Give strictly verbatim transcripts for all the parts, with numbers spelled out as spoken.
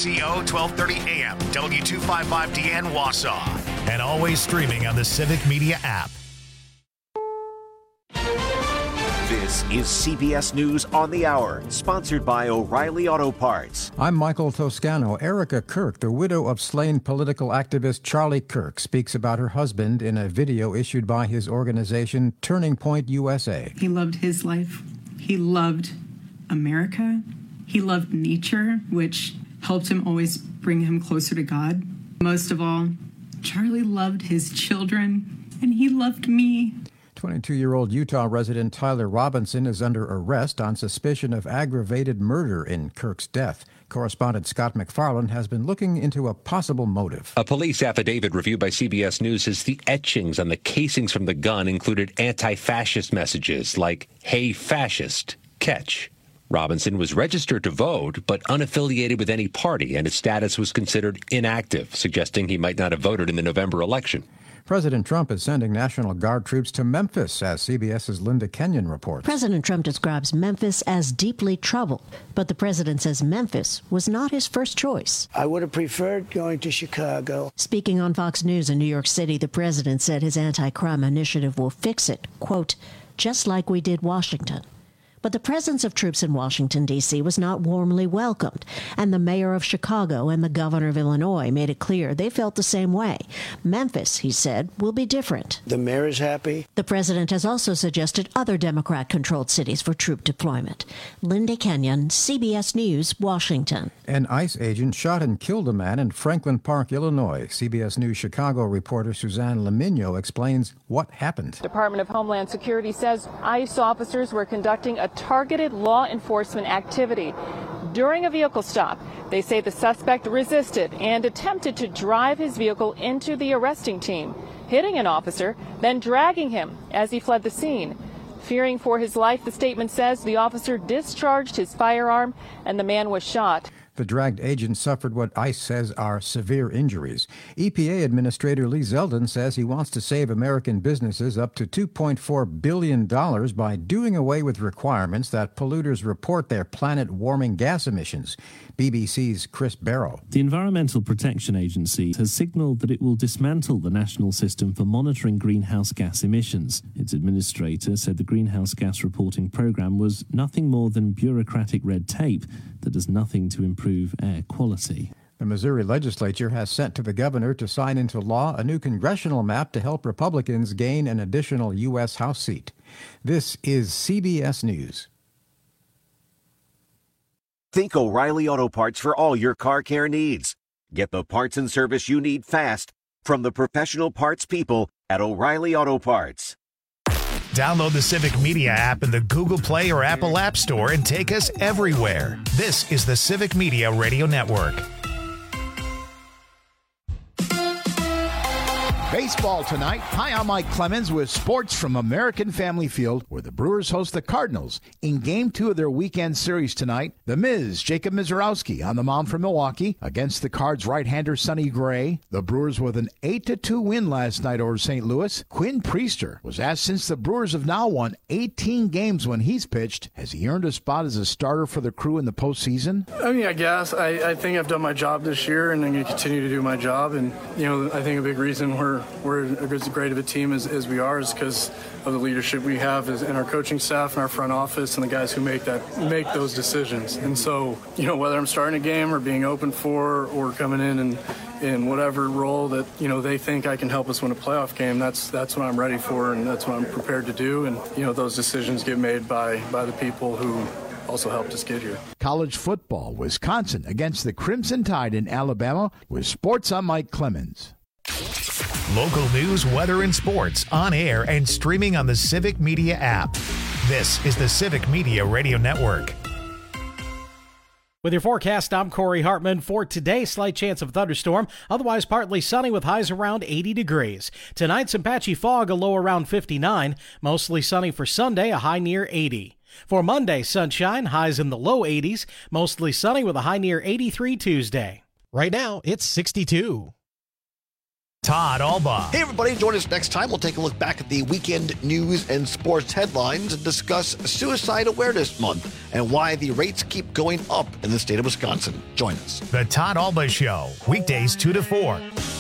C O twelve thirty A M, W two fifty-five D N Wausau. And always streaming on the Civic Media app. This is C B S News on the Hour, sponsored by O'Reilly Auto Parts. I'm Michael Toscano. Erica Kirk, the widow of slain political activist Charlie Kirk, speaks about her husband in a video issued by his organization, Turning Point U S A. He loved his life. He loved America. He loved nature, which helped him always bring him closer to God. Most of all, Charlie loved his children, and he loved me. twenty-two-year-old Utah resident Tyler Robinson is under arrest on suspicion of aggravated murder in Kirk's death. Correspondent Scott McFarland has been looking into a possible motive. A police affidavit reviewed by C B S News says the etchings on the casings from the gun included anti-fascist messages like, "Hey, fascist, catch." Robinson was registered to vote, but unaffiliated with any party, and his status was considered inactive, suggesting he might not have voted in the November election. President Trump is sending National Guard troops to Memphis, as CBS's Linda Kenyon reports. President Trump describes Memphis as deeply troubled, but the president says Memphis was not his first choice. I would have preferred going to Chicago. Speaking on Fox News in New York City, the president said his anti-crime initiative will fix it, quote, just like we did Washington. But the presence of troops in Washington, D C was not warmly welcomed, and the mayor of Chicago and the governor of Illinois made it clear they felt the same way. Memphis, he said, will be different. The mayor is happy. The president has also suggested other Democrat-controlled cities for troop deployment. Linda Kenyon, C B S News, Washington. An ICE agent shot and killed a man in Franklin Park, Illinois. C B S News Chicago reporter Suzanne Lamigno explains what happened. Department of Homeland Security says ICE officers were conducting a targeted law enforcement activity. During a vehicle stop, they say the suspect resisted and attempted to drive his vehicle into the arresting team, hitting an officer, then dragging him as he fled the scene. Fearing for his life, the statement says the officer discharged his firearm and the man was shot. The dragged agent suffered what ICE says are severe injuries. E P A Administrator Lee Zeldin says he wants to save American businesses up to two point four billion dollars by doing away with requirements that polluters report their planet-warming gas emissions. B B C's Chris Barrow. The Environmental Protection Agency has signalled that it will dismantle the national system for monitoring greenhouse gas emissions. Its administrator said the greenhouse gas reporting programme was nothing more than bureaucratic red tape that does nothing to improve air quality. The Missouri legislature has sent to the governor to sign into law a new congressional map to help Republicans gain an additional U S House seat. This is C B S News. Think O'Reilly Auto Parts for all your car care needs. Get the parts and service you need fast from the professional parts people at O'Reilly Auto Parts. Download the Civic Media app in the Google Play or Apple App Store and take us everywhere. This is the Civic Media Radio Network. Baseball tonight. Hi, I'm Mike Clemens with sports from American Family Field, where the Brewers host the Cardinals in Game two of their weekend series tonight. The Miz, Jacob Mizorowski, on the mound for Milwaukee against the Cards' right-hander Sonny Gray. The Brewers with an eight to two win last night over Saint Louis. Quinn Priester was asked since the Brewers have now won eighteen games when he's pitched, has he earned a spot as a starter for the crew in the postseason? I mean, I guess. I, I think I've done my job this year, and I'm going to continue to do my job. And, you know, I think a big reason we're we're as great of a team as, as we are is because of the leadership we have in our coaching staff and our front office and the guys who make that make those decisions. And so, you know, whether I'm starting a game or being open for or coming in and in whatever role that, you know, they think I can help us win a playoff game, that's that's what I'm ready for and that's what I'm prepared to do. And, you know, those decisions get made by, by the people who also helped us get here. College football, Wisconsin against the Crimson Tide in Alabama. With sports, I'm Mike Clemens. Local news, weather, and sports on air and streaming on the Civic Media app. This is the Civic Media Radio Network. With your forecast, I'm Corey Hartman. For today, slight chance of thunderstorm, otherwise partly sunny with highs around eighty degrees. Tonight, some patchy fog, a low around fifty-nine. Mostly sunny for Sunday, a high near eighty. For Monday, sunshine, highs in the low eighties. Mostly sunny with a high near eighty-three Tuesday. Right now, it's sixty-two. Todd Alba. Hey, everybody. Join us next time. We'll take a look back at the weekend news and sports headlines and discuss Suicide Awareness Month and why the rates keep going up in the state of Wisconsin. Join us. The Todd Alba Show, weekdays two to four.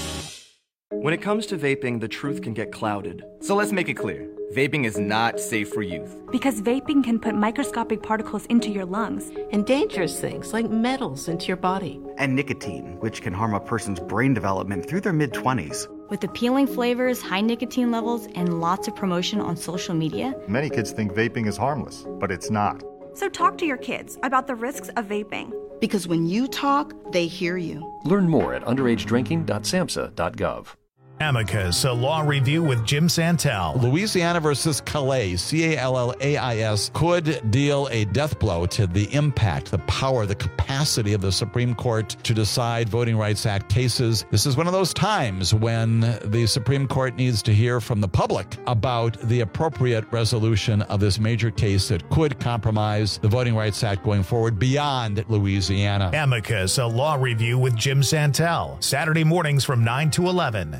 When it comes to vaping, the truth can get clouded. So let's make it clear. Vaping is not safe for youth. Because vaping can put microscopic particles into your lungs. And dangerous things like metals into your body. And nicotine, which can harm a person's brain development through their mid-twenties. With appealing flavors, high nicotine levels, and lots of promotion on social media. Many kids think vaping is harmless, but it's not. So talk to your kids about the risks of vaping. Because when you talk, they hear you. Learn more at underage drinking dot samhsa dot gov. Amicus, a law review with Jim Santel. Louisiana versus Calais, C A L L A I S, could deal a death blow to the impact, the power, the capacity of the Supreme Court to decide Voting Rights Act cases. This is one of those times when the Supreme Court needs to hear from the public about the appropriate resolution of this major case that could compromise the Voting Rights Act going forward beyond Louisiana. Amicus, a law review with Jim Santel, Saturday mornings from nine to eleven.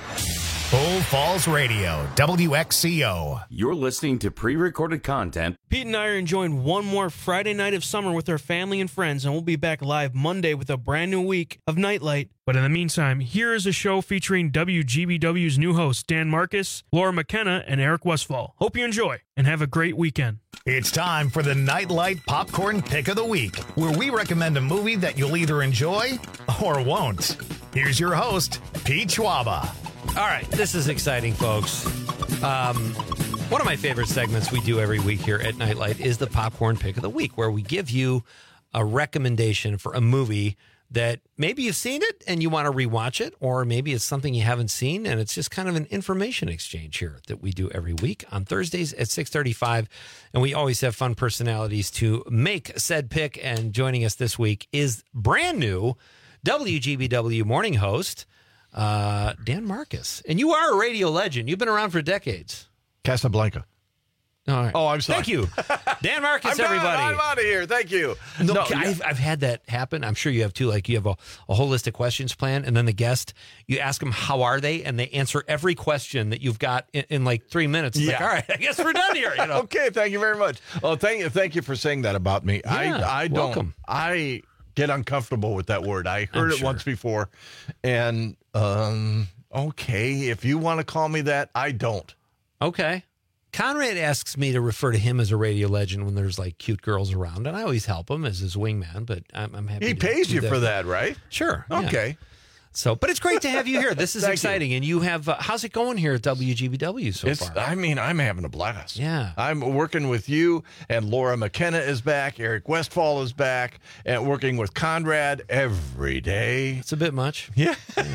Bull Falls Radio, W X C O. You're listening to pre-recorded content. Pete and I are enjoying one more Friday night of summer with our family and friends, and we'll be back live Monday with a brand new week of Nightlight. But in the meantime, here is a show featuring W G B W's new hosts, Dan Marcus, Laura McKenna, and Eric Westfall. Hope you enjoy, and have a great weekend. It's time for the Nightlight Popcorn Pick of the Week, where we recommend a movie that you'll either enjoy or won't. Here's your host, Pete Schwaba. All right, this is exciting, folks. Um, one of my favorite segments we do every week here at Nightlight is the Popcorn Pick of the Week, where we give you a recommendation for a movie that maybe you've seen it and you want to rewatch it, or maybe it's something you haven't seen, and it's just kind of an information exchange here that we do every week on Thursdays at six thirty-five, and we always have fun personalities to make said pick, and joining us this week is brand new W G B W morning host, Uh, Dan Marcus. And you are a radio legend. You've been around for decades. Casablanca. All right. Oh, I'm sorry. Thank you. Dan Marcus, I'm everybody. Done. I'm out of here. Thank you. No, No, I've, I've had that happen. I'm sure you have too. Like you have a, a holistic questions plan, and then the guest, you ask them, how are they? And they answer every question that you've got in, in like three minutes. It's yeah. like, all right, I guess we're done here. You know? Okay, thank you very much. Oh, thank you. Thank you for saying that about me. Yeah, I, I don't. welcome. I get uncomfortable with that word. I heard I'm it sure. once before, and um, okay, if you want to call me that, I don't. Okay. Conrad asks me to refer to him as a radio legend when there's like cute girls around, and I always help him as his wingman, but I'm, I'm happy He to pays do you that. for that, right? Sure. yeah. Okay. So, but it's great to have you here. This is Thank exciting. And you have, uh, how's it going here at W G B W so It's, far? I mean, I'm having a blast. Yeah. I'm working with you, and Laura McKenna is back. Eric Westfall is back, and working with Conrad every day. It's a bit much. Yeah.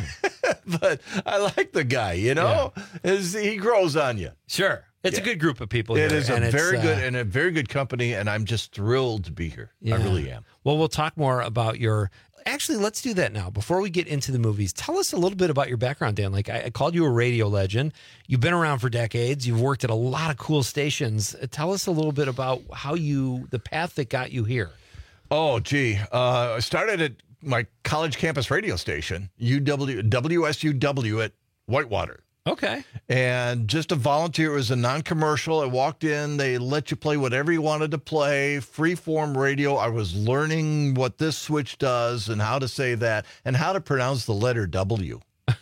But I like the guy, you know? Is He grows on you. Sure. It's Yeah. a good group of people It here. is a and it's, very good uh, and a very good company, and I'm just thrilled to be here. yeah. I really am. Well, we'll talk more about your. Actually, let's do that now. Before we get into the movies, tell us a little bit about your background, Dan. Like, I, I called you a radio legend. You've been around for decades. You've worked at a lot of cool stations. Uh, Tell us a little bit about how you, the path that got you here. Oh, gee. Uh, I started at my college campus radio station, U W W S U W at Whitewater. Okay. And just a volunteer. It was a non-commercial. I walked in. They let you play whatever you wanted to play. Free-form radio. I was learning what this switch does and how to say that and how to pronounce the letter W.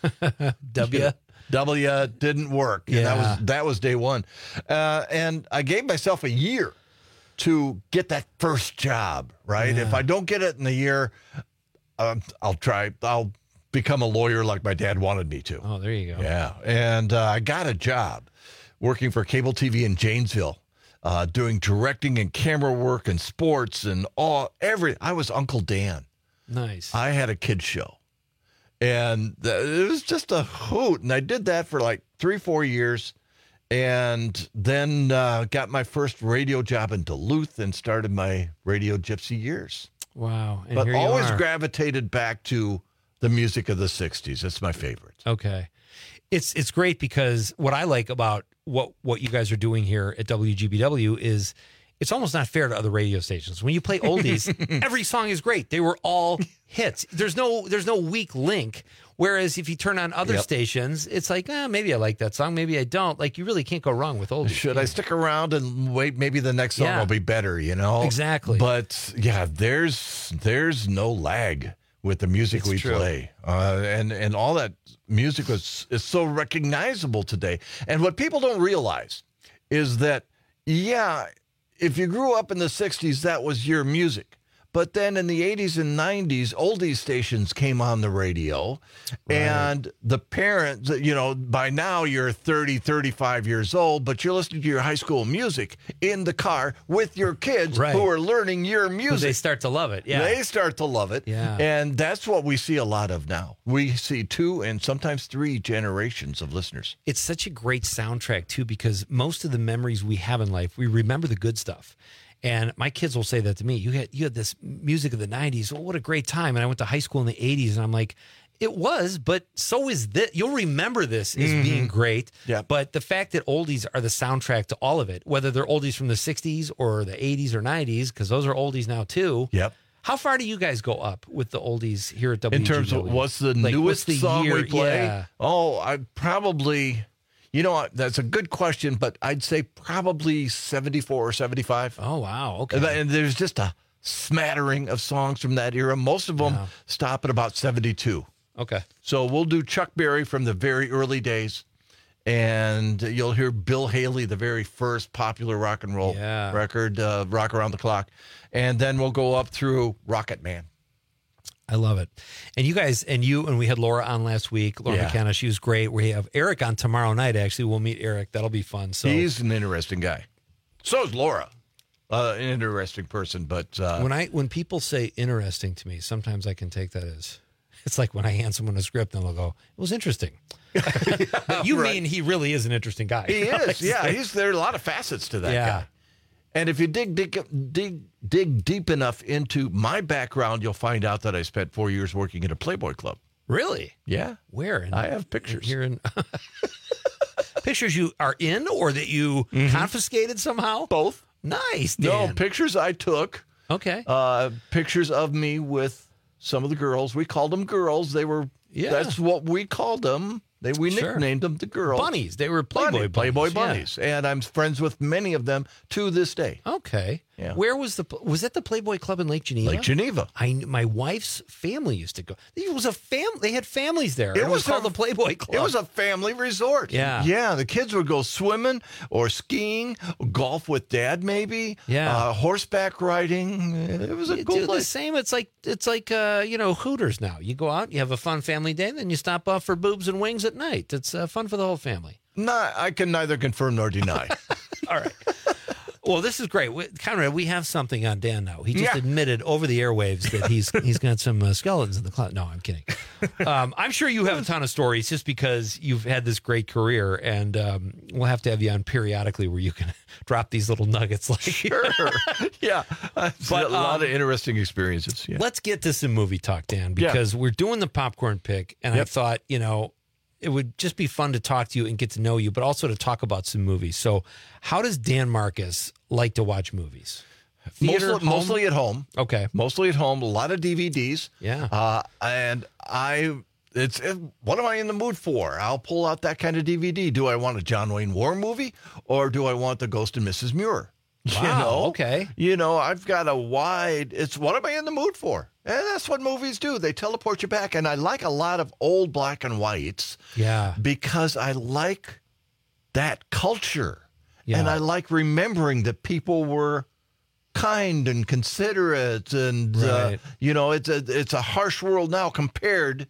W? W didn't work. And that Yeah. was that was day one. Uh, and I gave myself a year to get that first job, right? Yeah. If I don't get it in a year, um, I'll try. I'll become a lawyer like my dad wanted me to. Oh, there you go. Yeah. And uh, I got a job working for cable T V in Janesville, uh, doing directing and camera work and sports and all, every, I was Uncle Dan. Nice. I had a kid's show. And th- it was just a hoot. And I did that for like three, four years. And then uh, got my first radio job in Duluth and started my radio gypsy years. Wow. And but here you always are. gravitated back to the music of the sixties. It's my favorite. Okay. It's it's great because what I like about what what you guys are doing here at W G B W is it's almost not fair to other radio stations. When you play oldies, every song is great. They were all hits. There's no there's no weak link. Whereas if you turn on other yep. stations, it's like, eh, maybe I like that song, maybe I don't. Like, you really can't go wrong with oldies. Should I stick around and wait? Maybe the next song yeah. will be better, you know? Exactly. But yeah, there's there's no lag with the music it's we true. play. Uh, and, and all that music is, is so recognizable today. And what people don't realize is that, yeah, if you grew up in the sixties, that was your music. But then in the eighties and nineties, oldies stations came on the radio. Right. And the parents, you know, by now you're thirty, thirty-five years old, but you're listening to your high school music in the car with your kids right. who are learning your music. They start to love it. Yeah. They start to love it. Yeah. And that's what we see a lot of now. We see two and sometimes three generations of listeners. It's such a great soundtrack, too, because most of the memories we have in life, we remember the good stuff. And my kids will say that to me. You had you had this music of the nineties. Well, what a great time. And I went to high school in the eighties, and I'm like, it was, but so is this. You'll remember this as mm-hmm. being great. Yeah. But the fact that oldies are the soundtrack to all of it, whether they're oldies from the sixties or the eighties or nineties, because those are oldies now too. Yep. How far do you guys go up with the oldies here at W G B W? In terms of what's the like, newest what's the song year? we play? Yeah. Oh, I probably... You know, that's a good question, but I'd say probably seventy-four or seventy-five. Oh, wow. Okay. And there's just a smattering of songs from that era. Most of them yeah. stop at about seventy-two. Okay. So we'll do Chuck Berry from the very early days, and you'll hear Bill Haley, the very first popular rock and roll yeah. record, uh, Rock Around the Clock. And then we'll go up through Rocket Man. I love it. And you guys, and you, and we had Laura on last week. Laura Yeah. McKenna, she was great. We have Eric on tomorrow night, actually. We'll meet Eric. That'll be fun. So He's an interesting guy. So is Laura. Uh, an interesting person, but... Uh, when I when people say interesting to me, sometimes I can take that as... It's like when I hand someone a script and they'll go, it was interesting. But you right. mean he really is an interesting guy. He is, yeah. He's There are a lot of facets to that Yeah. guy. And if you dig, dig dig dig deep enough into my background, you'll find out that I spent four years working at a Playboy Club. Really? Yeah. Where? In, I have pictures. Here in pictures you are in or that you mm-hmm. confiscated somehow? Both. Nice, Dan. No, pictures I took. Okay. Uh, pictures of me with some of the girls. We called them girls. They were, yeah. that's what we called them. They, we sure. nicknamed them the girls. Bunnies. They were Playboy Bunny, bunnies. Playboy yeah. bunnies. And I'm friends with many of them to this day. Okay. Yeah. Where was the, was that the Playboy Club in Lake Geneva? Lake Geneva. I, my wife's family used to go. It was a fam. They had families there. It, it was, was called a, the Playboy Club. It was a family resort. Yeah. Yeah. The kids would go swimming or skiing, golf with dad, maybe. Yeah. Uh, horseback riding. It was a you cool do place. the same. It's like it's like uh, you know, Hooters now. You go out, you have a fun family day, then you stop off for boobs and wings at night. It's uh, fun for the whole family. No, I can neither confirm nor deny. All right. Well, this is great. We, Conrad, we have something on Dan now. He just Yeah. admitted over the airwaves that he's he's got some uh, skeletons in the closet. No, I'm kidding. Um, I'm sure you have a ton of stories just because you've had this great career, and um, we'll have to have you on periodically where you can drop these little nuggets. Like Sure. Yeah. But, a lot um, of interesting experiences. Yeah. Let's get to some movie talk, Dan, Yeah. because we're doing the popcorn pick, and I Yep. thought, you know, it would just be fun to talk to you and get to know you, but also to talk about some movies. So how does Dan Marcus like to watch movies? Theater, Mostly, home? mostly at home. Okay. Mostly at home. A lot of D V Ds. Yeah. Uh, and I, it's it, what am I in the mood for? I'll pull out that kind of D V D. Do I want a John Wayne War movie, or do I want the Ghost of Missus Muir? Wow, you know? okay. You know, I've got a wide. It's what am I in the mood for? And that's what movies do. They teleport you back. And I like a lot of old black and whites. Yeah. Because I like that culture. Yeah. And I like remembering that people were kind and considerate, and Right. uh, you know, it's a it's a harsh world now compared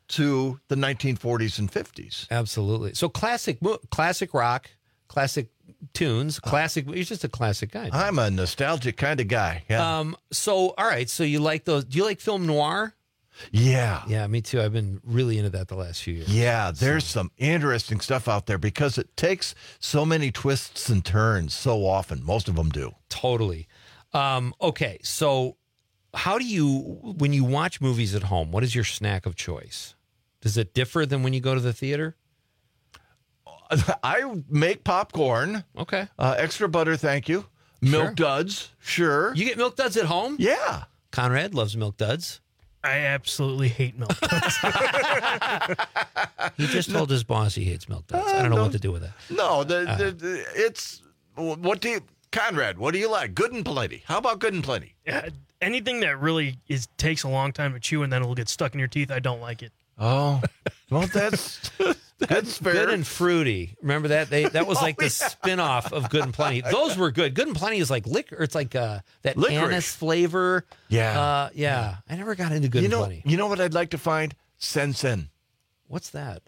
to the nineteen forties and fifties. Absolutely. So classic, mo- classic rock, classic tunes, classic. You're just a classic guy. I'm a nostalgic kind of guy. Yeah. Um. So all right. So you like those? Do you like film noir? yeah. Yeah, me too. I've been really into that the last few years. Yeah, there's some interesting stuff out there because it takes so many twists and turns so often. Most of them do. Totally. Um, okay, so how do you, when you watch movies at home, what is your snack of choice? Does it differ than when you go to the theater? I make popcorn. Okay. Uh, extra butter, thank you. Milk Sure. duds, sure. You get Milk Duds at home? Yeah. Conrad loves Milk Duds. I absolutely hate Milk Duds. He just told his boss he hates Milk Duds. I don't know no. what to do with that. No, the, Uh, the, the it's what do you, Conrad? What do you like? Good and plenty. How about good and plenty? Yeah, anything that really is takes a long time to chew and then it'll get stuck in your teeth, I don't like it. Oh, well, that's that's fair. Good and fruity. Remember that? They that was Oh, like the yeah. spin-off of Good and Plenty. Those were good. Good and Plenty is like liquor. It's like uh, that Licorice. anise flavor. Yeah. Uh, yeah. I never got into Good you and know, Plenty. You know what I'd like to find? Sen-Sen. What's that?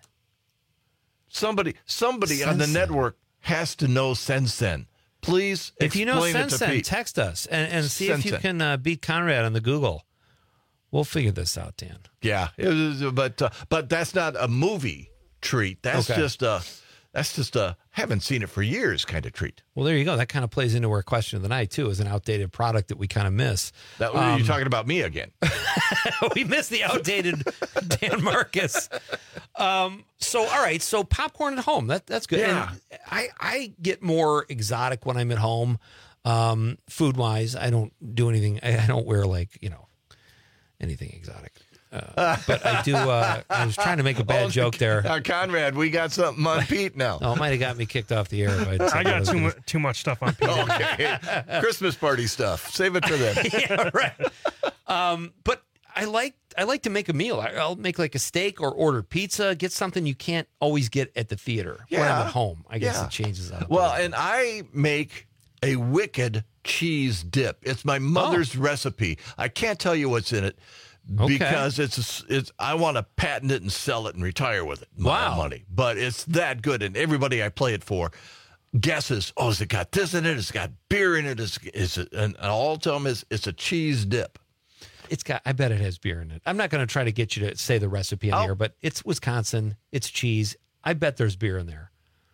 Somebody, somebody on the Sen-Sen. network has to know Sen-Sen. Please, If you know explain it to Sen-Sen, Pete. text us and, and see if you Sen-Sen. can uh, beat Conrad on the Google. We'll figure this out, Dan. Yeah, it was, but uh, but that's not a movie treat. That's Okay. just a that's just a haven't seen it for years kind of treat. Well, there you go. That kind of plays into our question of the night, too, as an outdated product that we kind of miss. That Um, you're talking about me again. we missed the outdated Dan Marcus. Um, so, all right. So, popcorn at home. That That's good. Yeah. And I, I get more exotic when I'm at home, um, food-wise. I don't do anything. I, I don't wear, like, you know, anything exotic. Uh, but I do. Uh, I was trying to make a bad Oh, joke there. Uh, Conrad, we got something on Pete now. Oh, it might have got me kicked off the air. If I'd said I that got was too gonna- much too much stuff on Pete. Okay, Christmas party stuff. Save it for them. Yeah, right. Um, but I like I like to make a meal. I- I'll make like a steak or order pizza. Get something you can't always get at the theater when I'm Yeah. at home. I guess Yeah. it changes that. up a Well, little. and I make a wicked cheese dip. It's my mother's recipe. I can't tell you what's in it Okay. because it's it's. I want to patent it and sell it and retire with it. My Wow. money, but it's that good, and everybody I play it for guesses. Oh, has it got this in it? It's got beer in it. Is is it? And I'll tell them is it's a cheese dip. It's got. I bet it has beer in it. I'm not going to try to get you to say the recipe on Oh. here, but it's Wisconsin. It's cheese. I bet there's beer in there.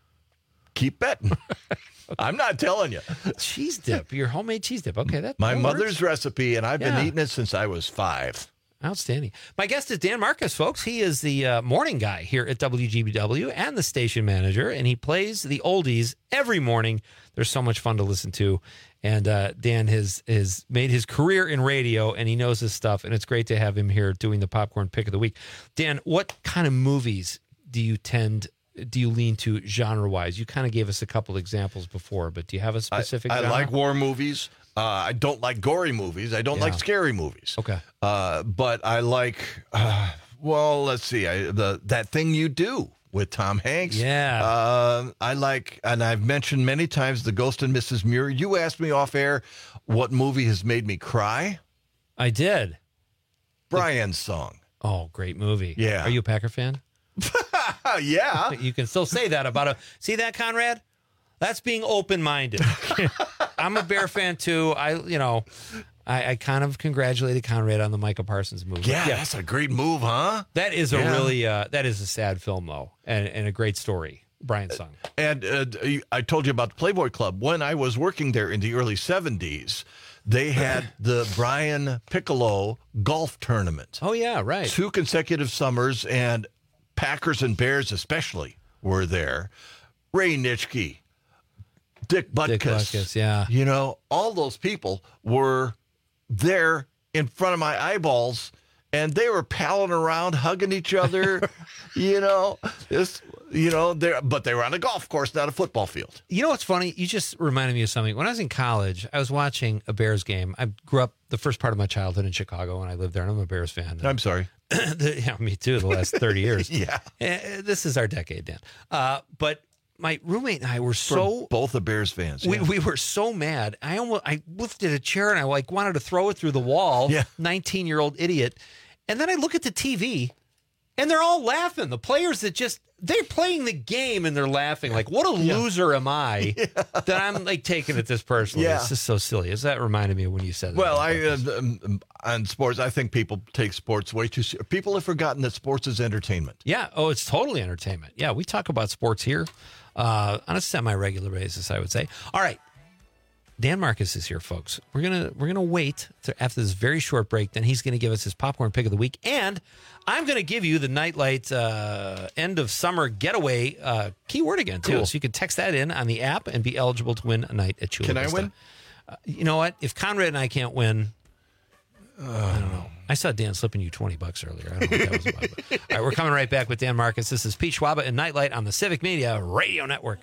Keep betting. I'm not telling you. Cheese dip. Your homemade cheese dip. Okay, that My that mother's works. recipe, and I've Yeah. been eating it since I was five. Outstanding. My guest is Dan Marcus, folks. He is the uh, morning guy here at W G B W and the station manager, and he plays the oldies every morning. They're so much fun to listen to. And uh, Dan has, has made his career in radio, and he knows his stuff, and it's great to have him here doing the popcorn pick of the week. Dan, what kind of movies do you tend, do you lean to genre-wise? You kind of gave us a couple examples before, but do you have a specific I, I genre? like war movies. Uh, I don't like gory movies. I don't Yeah. like scary movies. Okay. Uh, but I like, uh, well, let's see, I, the that thing you do with Tom Hanks. Yeah. Uh, I like, and I've mentioned many times, The Ghost and Missus Muir. You asked me off air what movie has made me cry. I did. Brian's Song. Oh, great movie. Yeah. Are you a Packer fan? Yeah. You can still say that about a. See that, Conrad? That's being open-minded. I'm a Bear fan too. I, you know, I, I kind of congratulated Conrad on the Micah Parsons movie. Yeah, that's a great move, huh? That is a Yeah. really uh, that is a sad film though, and, and a great story. Brian's Song. And uh, I told you about the Playboy Club. When I was working there in the early seventies, they had the Brian Piccolo golf tournament. Oh yeah, right. Two consecutive summers, and Packers and Bears especially were there. Ray Nitschke, Dick Butkus. Dick Butkus, yeah. You know, all those people were there in front of my eyeballs, and they were palling around, hugging each other. you know, this, you know, they but they were on a golf course, not a football field. You know what's funny? You just reminded me of something. When I was in college, I was watching a Bears game. I grew up the first part of my childhood in Chicago, and I lived there, and I'm a Bears fan. I'm sorry. Yeah, me too, the last thirty years. Yeah. Uh, This is our decade, Dan. Uh, but my roommate and I were so... For both the Bears fans. We, yeah. we were so mad. I almost I lifted a chair and I like wanted to throw it through the wall. Yeah. nineteen-year-old idiot. And then I look at the T V and they're all laughing. The players that just, they're playing the game and they're laughing. Like, what a loser am I that I'm like taking it this personally. Yeah. It's just so silly. As that reminded me of when you said that. Well, I uh, um, on sports, I think people take sports way too seriously. People have forgotten that sports is entertainment. Yeah. Oh, it's totally entertainment. Yeah, we talk about sports here uh, on a semi-regular basis, I would say. All right. Dan Marcus is here, folks. We're gonna we're gonna wait to, after this very short break. Then he's gonna give us his popcorn pick of the week, and I'm gonna give you the Nightlight uh, end of summer getaway uh, keyword again too. Cool. So you can text that in on the app and be eligible to win a night at Chula Can I Vista. win? Uh, you know what? If Conrad and I can't win, uh, I don't know. I saw Dan slipping you twenty bucks earlier. I don't know what that was about. But. All right, we're coming right back with Dan Marcus. This is Pete Schwaba and Nightlight on the Civic Media Radio Network.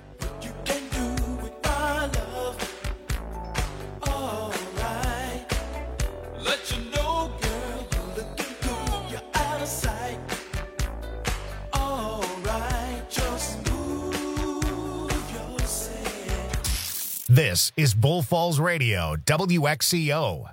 This is Bull Falls Radio, W X C O.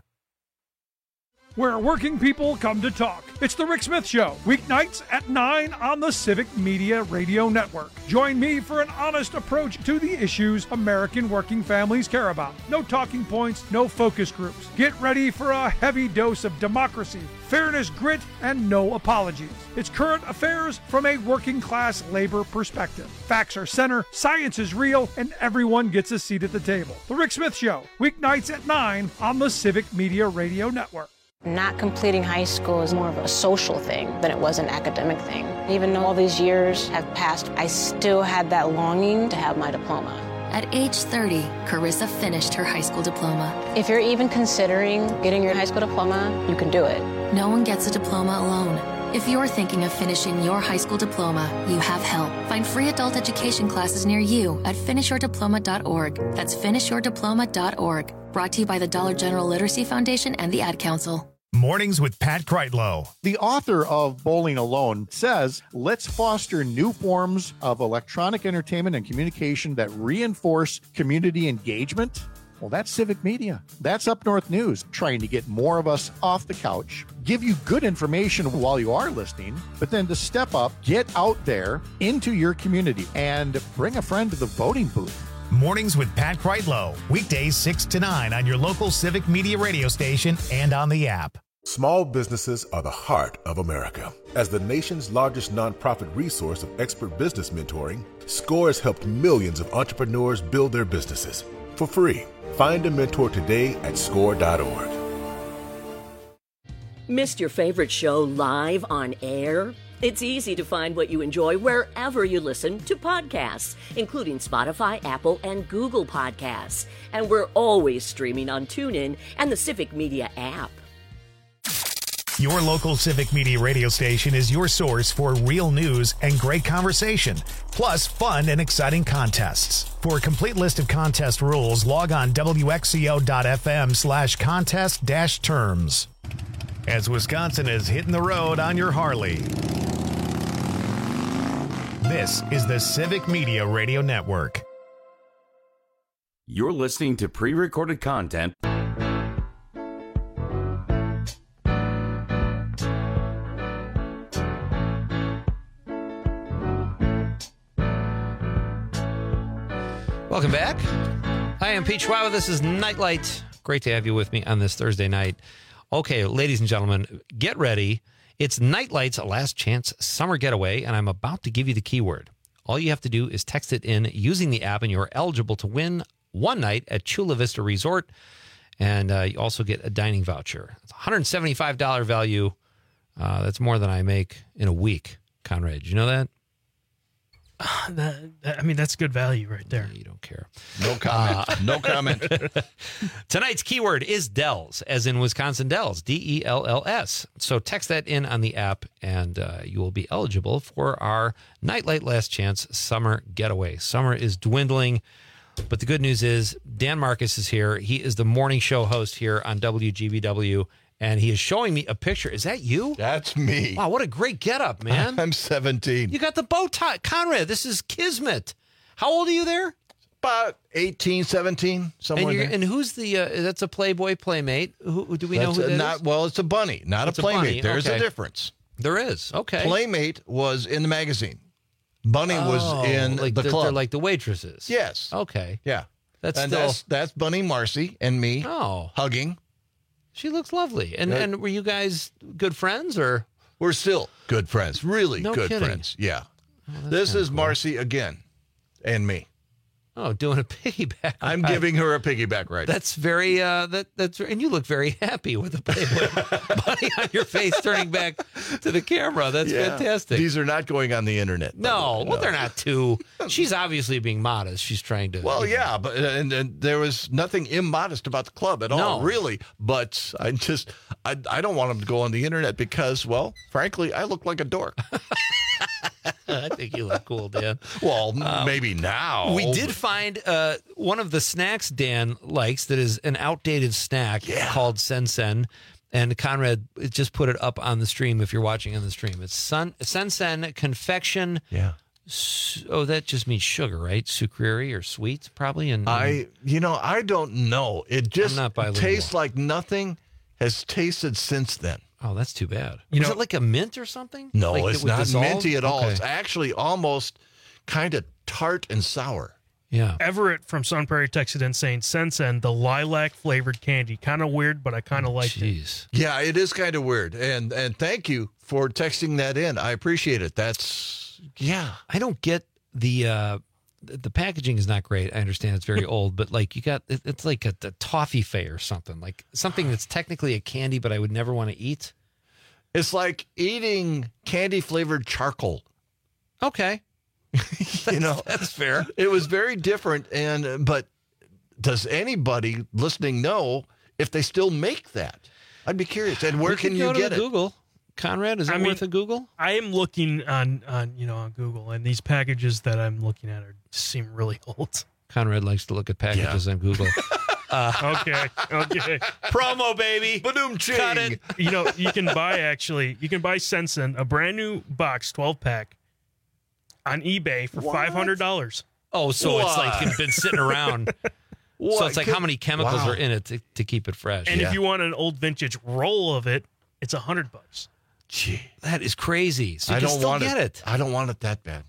Where working people come to talk. It's the Rick Smith Show, weeknights at nine on the Civic Media Radio Network. Join me for an honest approach to the issues American working families care about. No talking points, no focus groups. Get ready for a heavy dose of democracy, fairness, grit, and no apologies. It's current affairs from a working class labor perspective. Facts are center, science is real, and everyone gets a seat at the table. The Rick Smith Show, weeknights at nine on the Civic Media Radio Network. Not completing high school is more of a social thing than it was an academic thing. Even though all these years have passed, I still had that longing to have my diploma. At age thirty, Carissa finished her high school diploma. If you're even considering getting your high school diploma, you can do it. No one gets a diploma alone. If you're thinking of finishing your high school diploma, you have help. Find free adult education classes near you at finish your diploma dot org. That's finish your diploma dot org. Brought to you by the Dollar General Literacy Foundation and the Ad Council. Mornings with Pat Kreitlow. The author of Bowling Alone says, let's foster new forms of electronic entertainment and communication that reinforce community engagement. Well, that's Civic Media. That's Up North News, trying to get more of us off the couch, give you good information while you are listening, but then to step up, get out there into your community and bring a friend to the voting booth. Mornings with Pat Kreitlow. Weekdays six to nine on your local Civic Media radio station and on the app. Small businesses are the heart of America. As the nation's largest nonprofit resource of expert business mentoring, SCORE has helped millions of entrepreneurs build their businesses for free. Find a mentor today at score dot org. Missed your favorite show live on air? It's easy to find what you enjoy wherever you listen to podcasts, including Spotify, Apple, and Google Podcasts. And we're always streaming on TuneIn and the Civic Media app. Your local Civic Media radio station is your source for real news and great conversation, plus fun and exciting contests. For a complete list of contest rules, log on W X C O dot F M slash contest dash terms. As Wisconsin is hitting the road on your Harley. This is the Civic Media Radio Network. You're listening to pre-recorded content. Welcome back. Hi, I'm Pete Schwaba. This is Nightlight. Great to have you with me on this Thursday night. Okay, ladies and gentlemen, get ready. It's Nightlight's Last Chance Summer Getaway, and I'm about to give you the keyword. All you have to do is text it in using the app, and you're eligible to win one night at Chula Vista Resort, and uh, you also get a dining voucher. It's one hundred seventy-five dollars value. Uh, that's more than I make in a week, Conrad. Did you know that? Uh, that, that? I mean, that's good value right there. Yeah, you don't care. No comment. Uh, no comment. Tonight's keyword is Dells, as in Wisconsin Dells, D E L L S. So text that in on the app, and uh, you will be eligible for our Nightlight Last Chance Summer Getaway. Summer is dwindling, but the good news is Dan Marcus is here. He is the morning show host here on W G B W, and he is showing me a picture. Is that you? That's me. Wow, what a great getup, man. I'm seventeen. You got the bow tie. Conrad, this is Kismet. How old are you there? About eighteen, seventeen, somewhere and, there. And who's the, uh, that's a Playboy Playmate. Who, do we that's know who a, that not, is? Well, it's a bunny, not it's a Playmate. A bunny. There's okay. a difference. There is. Okay. Playmate was in the magazine. Bunny oh, was in like the, the club. They're like the waitresses. Yes. Okay. Yeah. That's and still... that's, that's Bunny, Marcy, and me oh. hugging. She looks lovely. And uh, and were you guys good friends, or? We're still good friends. Really no good kidding. friends. Yeah. Oh, this is cool. Marcy again and me. Oh, doing a piggyback. I'm ride. giving her a piggyback ride. That's very uh, that that's and you look very happy with the Playboy bunny on your face, turning back to the camera. That's Yeah. fantastic. These are not going on the internet. no, no. well, they're not too. She's obviously being modest. She's trying to. Well, yeah, but and, and there was nothing immodest about the club at all, No. really. But I just I I don't want them to go on the internet because, well, frankly, I look like a dork. I think you look cool, Dan. Well, Um, maybe now. We did find uh, one of the snacks Dan likes that is an outdated snack called Sensen. And Conrad just put it up on the stream if you're watching on the stream. It's Sun, Sensen Confection. Yeah. Su- oh, that just means sugar, right? Sucrery or sweet, probably. And I, you know, I don't know. It just not bilingual. tastes like nothing has tasted since then. Oh, that's too bad. You Was know- it like a mint or something? No, Like it's it would not dissolve? minty at all. Okay. It's actually almost kind of tart and sour. Yeah. Everett from Sun Prairie texted in saying Sensen, the lilac flavored candy. Kind of weird, but I kind of liked it. Jeez. Yeah, it is kind of weird. And and thank you for texting that in. I appreciate it. That's yeah. I don't get the uh, the packaging is not great. I understand it's very old, but like you got it, it's like a, a toffee fay or something, like something that's technically a candy, but I would never want to eat. It's like eating candy flavored charcoal. Okay. You know, That's fair. it was very different. And uh, but does anybody listening know if they still make that? I'd be curious. And where We can could you go to get the it? Google. Conrad, is that I mean- worth a Google? I am looking on, on you know on Google, and these packages that I'm looking at are seem really old. Conrad likes to look at packages on Google. Uh, Okay, okay. promo, baby. Ba-doom ching. Cut it. You know, you can buy actually, you can buy Sensen, a brand new box, twelve pack, on eBay for What? five hundred dollars. Oh, so it's like What? it's been sitting around. So What? it's like how many chemicals Wow. are in it to, to keep it fresh. And Yeah. if you want an old vintage roll of it, it's a hundred bucks. Gee, That is crazy. So you I can don't still want get it. I don't want it that bad.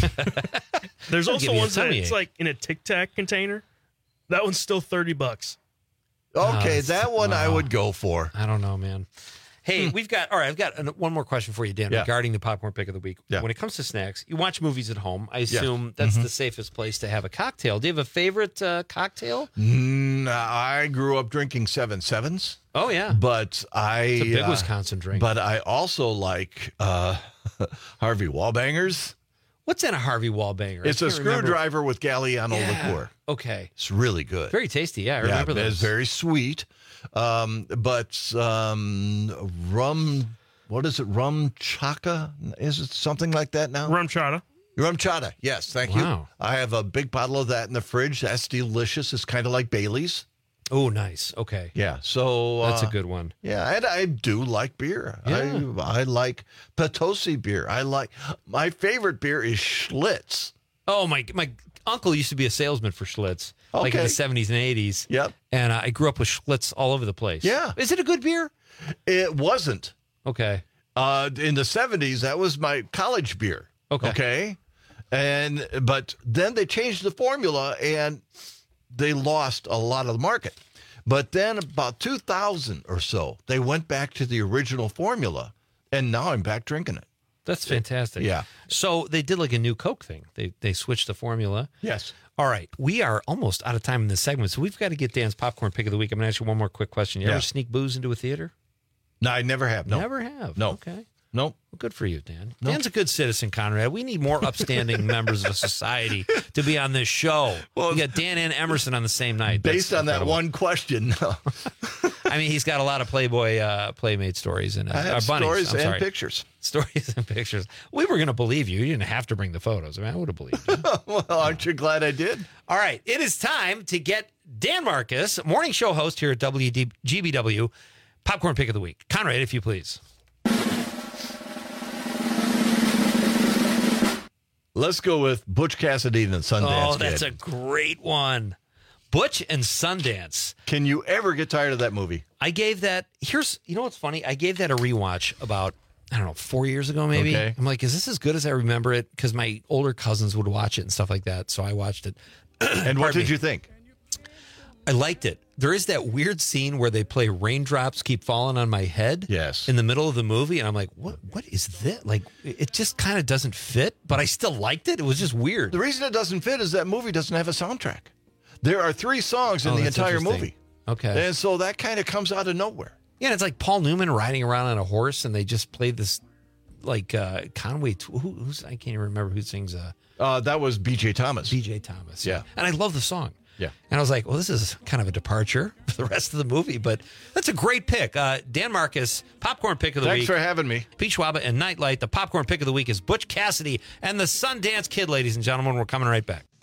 There's It'll give also you a ones that tummy it's ache. like in a Tic Tac container. That one's still thirty bucks. Okay, it's- that one I wow. would go for. I don't know, man. Hey, we've got, all right, I've got an, one more question for you, Dan, Hmm. Yeah. regarding the popcorn pick of the week. Yeah. When it comes to snacks, you watch movies at home. I assume Yeah. that's Mhm. the safest place to have a cocktail. Do you have a favorite uh, cocktail? Mm, I grew up drinking seven sevens, Oh, yeah. but I It's a big uh, Wisconsin drink. But I also like uh, Harvey Wallbangers. What's in a Harvey Wallbanger? I It's a can't remember. screwdriver with Galliano Yeah. liqueur. Okay. It's really good. Very tasty. Yeah, I yeah, remember it's those. very sweet. Um, but um, rum, what is it? Rum chaka? Is it something like that now? Rum chata. Rum chata. Yes, thank Wow. you. I have a big bottle of that in the fridge. That's delicious. It's kind of like Bailey's. Oh, nice. Okay. Yeah, so That's uh, a good one. Yeah, and I do like beer. Yeah. I I like Potosi beer. I like my favorite beer is Schlitz. Oh, my my uncle used to be a salesman for Schlitz, like in Okay. the seventies and eighties. Yep. And uh, I grew up with Schlitz all over the place. Yeah. Is it a good beer? It wasn't. Okay. Uh, in the seventies, that was my college beer. Okay. Okay. And but then they changed the formula and they lost a lot of the market. But then about two thousand or so, they went back to the original formula, and now I'm back drinking it. That's fantastic. Yeah. So they did like a new Coke thing. They they switched the formula. Yes. All right. We are almost out of time in this segment, so we've got to get Dan's popcorn pick of the week. I'm going to ask you one more quick question. You Yeah. ever sneak booze into a theater? No, I never have. No. Never have. No. Okay. Nope. Well, good for you, Dan. No. Dan's a good citizen, Conrad. We need more upstanding members of society to be on this show. Well, we got Dan and Emerson on the same night. That's Based on that incredible. one question, I mean, he's got a lot of Playboy uh, Playmate stories and I have uh, bunnies. stories I'm and sorry. pictures. Stories and pictures. We were going to believe you. You didn't have to bring the photos. I mean, I would have believed you. Well, aren't you glad I did? All right. It is time to get Dan Marcus, morning show host here at W D G B W, popcorn pick of the week. Conrad, if you please. Let's go with Butch Cassidy and Sundance Oh, that's Kid. a great one. Butch and Sundance. Can you ever get tired of that movie? I gave that, here's, you know what's funny? I gave that a rewatch about, I don't know, four years ago maybe. Okay. I'm like, is this as good as I remember it? Because my older cousins would watch it and stuff like that. So I watched it. And what Pardon did me. you think? I liked it. there is that weird scene where they play Raindrops Keep Falling on My Head. Yes. In the middle of the movie. And I'm like, what? What is this? Like, it just kind of doesn't fit, but I still liked it. It was just weird. The reason it doesn't fit is that movie doesn't have a soundtrack. There are three songs in Oh, the that's entire interesting. movie. Okay. And so that kind of comes out of nowhere. Yeah, and it's like Paul Newman riding around on a horse, and they just played this, like, uh, Conway, who, who's, I can't even remember who sings. Uh, uh, that was B J Thomas. B J Thomas. Yeah. And I love the song. Yeah. And I was like, well, this is kind of a departure for the rest of the movie, but that's a great pick. Uh, Dan Marcus, Popcorn Pick of the Thanks Week. for having me. Pete Schwaba and Nightlight. The Popcorn Pick of the Week is Butch Cassidy and the Sundance Kid, ladies and gentlemen. We're coming right back.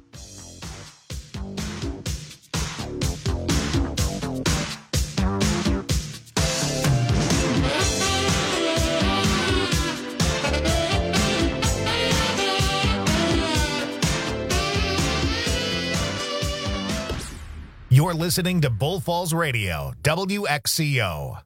You're listening to Bull Falls Radio, W X C O.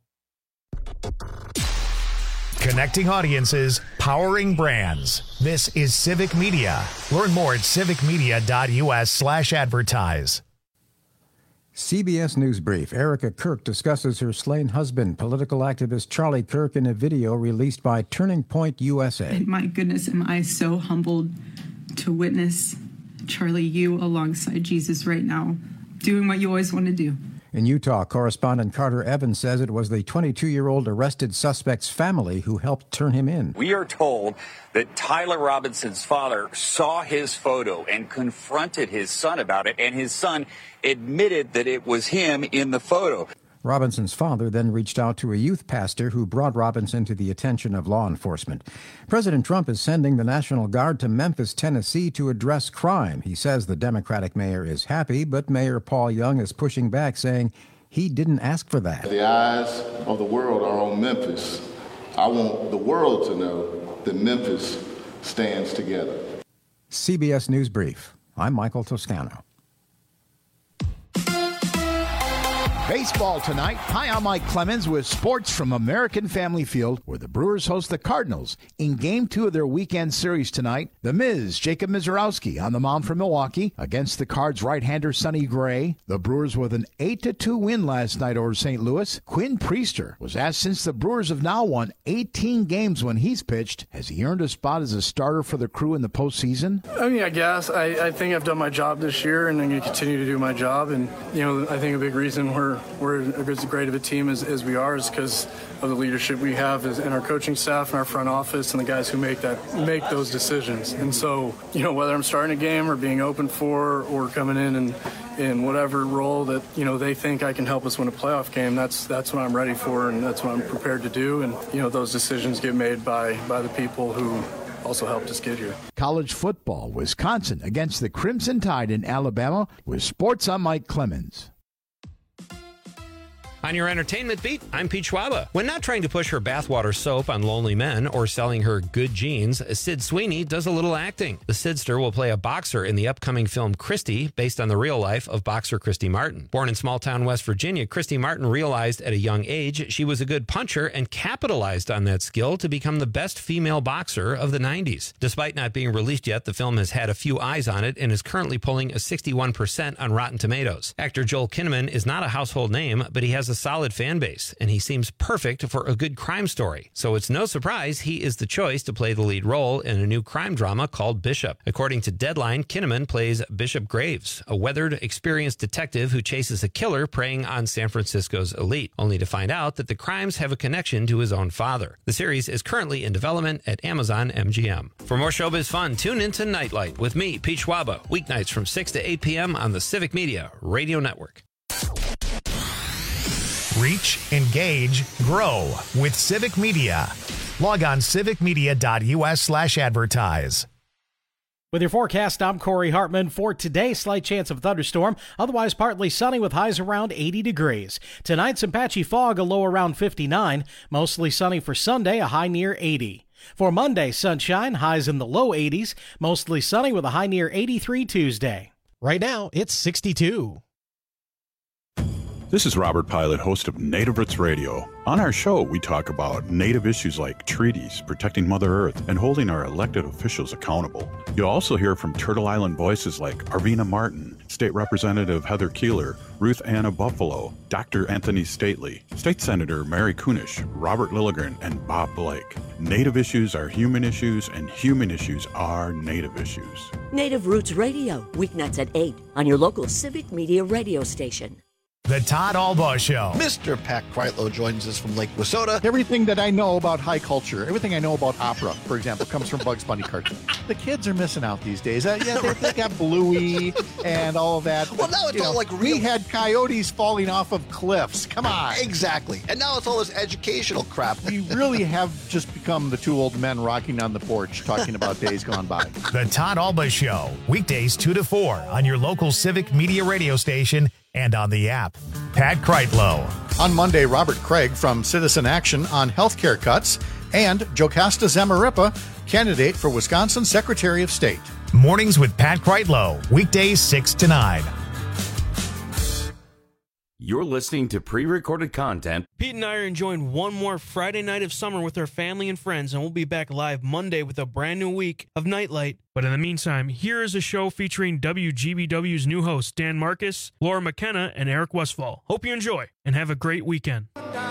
Connecting audiences, powering brands. This is Civic Media. Learn more at civicmedia.us slash advertise. C B S News Brief. Erica Kirk discusses her slain husband, political activist Charlie Kirk, in a video released by Turning Point U S A. And my goodness, am I so humbled to witness, Charlie, you alongside Jesus right now, doing what you always want to do. In Utah, correspondent Carter Evans says it was the twenty-two-year-old arrested suspect's family who helped turn him in. We are told that Tyler Robinson's father saw his photo and confronted his son about it, and his son admitted that it was him in the photo. Robinson's father then reached out to a youth pastor who brought Robinson to the attention of law enforcement. President Trump is sending the National Guard to Memphis, Tennessee to address crime. He says the Democratic mayor is happy, but Mayor Paul Young is pushing back, saying he didn't ask for that. The eyes of the world are on Memphis. I want the world to know that Memphis stands together. C B S News Brief. I'm Michael Toscano. Baseball tonight. Hi, I'm Mike Clemens with sports from American Family Field, where the Brewers host the Cardinals in Game two of their weekend series tonight. The Miz, Jacob Mizorowski, on the mound for Milwaukee against the Cards' right-hander Sonny Gray. The Brewers with an eight to two win last night over Saint Louis. Quinn Priester was asked, since the Brewers have now won eighteen games when he's pitched, has he earned a spot as a starter for the crew in the postseason? I mean, I guess. I, I think I've done my job this year, and I'm going to continue to do my job. And, you know, I think a big reason we're we're as great of a team as, as we are is because of the leadership we have as, in our coaching staff and our front office and the guys who make that make those decisions. And so, you know, whether I'm starting a game or being open for or coming in and in whatever role that, you know, they think I can help us win a playoff game, that's that's what I'm ready for and that's what I'm prepared to do. And, you know, those decisions get made by, by the people who also helped us get here. College football, Wisconsin against the Crimson Tide in Alabama. With sports, I'm Mike Clemens. On your entertainment beat, I'm Pete Schwaba. When not trying to push her bathwater soap on lonely men or selling her good jeans, Sid Sweeney does a little acting. The Sidster will play a boxer in the upcoming film Christy, based on the real life of boxer Christy Martin. Born in small-town West Virginia, Christy Martin realized at a young age she was a good puncher and capitalized on that skill to become the best female boxer of the nineties. Despite not being released yet, the film has had a few eyes on it and is currently pulling a sixty-one percent on Rotten Tomatoes. Actor Joel Kinnaman is not a household name, but he has a solid fan base, and he seems perfect for a good crime story. So it's no surprise he is the choice to play the lead role in a new crime drama called Bishop. According to Deadline, Kinnaman plays Bishop Graves, a weathered, experienced detective who chases a killer preying on San Francisco's elite, only to find out that the crimes have a connection to his own father. The series is currently in development at Amazon M G M. For more showbiz fun, tune into Nightlight with me, Pete Schwaba, weeknights from six to eight p.m. on the Civic Media Radio Network. Reach, engage, grow with Civic Media. Log on civicmedia.us slash advertise. With your forecast, I'm Corey Hartman. For today, slight chance of thunderstorm, otherwise partly sunny with highs around eighty degrees. Tonight, some patchy fog, a low around fifty-nine. Mostly sunny for Sunday, a high near eighty. For Monday, sunshine, highs in the low eighties. Mostly sunny with a high near eighty-three Tuesday. Right now, it's sixty-two. This is Robert Pilot, host of Native Roots Radio. On our show, we talk about Native issues like treaties, protecting Mother Earth, and holding our elected officials accountable. You'll also hear from Turtle Island voices like Arvina Martin, State Representative Heather Keeler, Ruth Anna Buffalo, Doctor Anthony Stately, State Senator Mary Kunish, Robert Lilligren, and Bob Blake. Native issues are human issues, and human issues are Native issues. Native Roots Radio, weeknights at eight on your local Civic Media radio station. The Todd Albaugh Show. Mister Pat Kreitlow joins us from Lake Wissota. Everything that I know about high culture, everything I know about opera, for example, comes from Bugs Bunny cartoons. The kids are missing out these days. Uh, yeah, they, they got Bluey and all of that. Well, now it's you all know, like real. We had coyotes falling off of cliffs. Come on. Exactly. And now it's all this educational crap. We really have just become the two old men rocking on the porch talking about days gone by. The Todd Albaugh Show, weekdays two to four on your local Civic Media radio station and on the app. Pat Kreitlow. On Monday, Robert Craig from Citizen Action on healthcare cuts, and Jocasta Zamarripa, candidate for Wisconsin Secretary of State. Mornings with Pat Kreitlow, weekdays six to nine. You're listening to pre-recorded content. Pete and I are enjoying one more Friday night of summer with our family and friends, and we'll be back live Monday with a brand new week of Nightlight. But in the meantime, here is a show featuring W G B W's new hosts, Dan Marcus, Laura McKenna, and Eric Westfall. Hope you enjoy, and have a great weekend.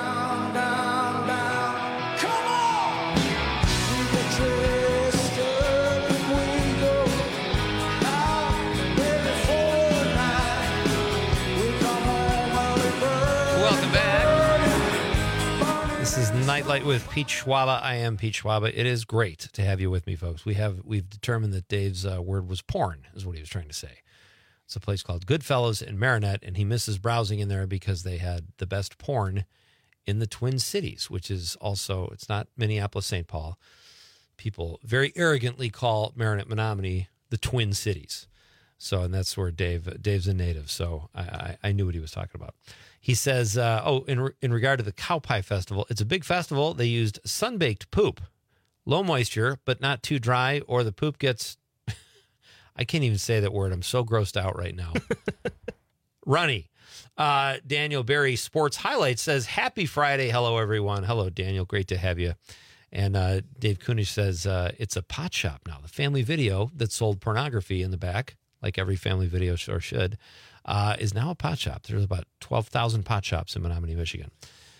This is Nightlight with Pete Schwaba. I am Pete Schwaba. It is great to have you with me, folks. We have we've determined that Dave's uh, word was porn, is what he was trying to say. It's a place called Goodfellas in Marinette, and he misses browsing in there because they had the best porn in the Twin Cities, which is also, it's not Minneapolis, Saint Paul. People very arrogantly call Marinette, Menominee the Twin Cities. So, and that's where Dave Dave's a native, so I, I, I knew what he was talking about. He says, uh, oh, in re- in regard to the Cow Pie Festival, it's a big festival. They used sun-baked poop, low moisture, but not too dry, or the poop gets, I can't even say that word. I'm so grossed out right now. Runny. Uh, Daniel Berry Sports Highlights says, happy Friday. Hello, everyone. Hello, Daniel. Great to have you. And uh, Dave Kunish says, uh, it's a pot shop now. The Family Video that sold pornography in the back, like every family video store should, uh, is now a pot shop. There's about twelve thousand pot shops in Menominee, Michigan.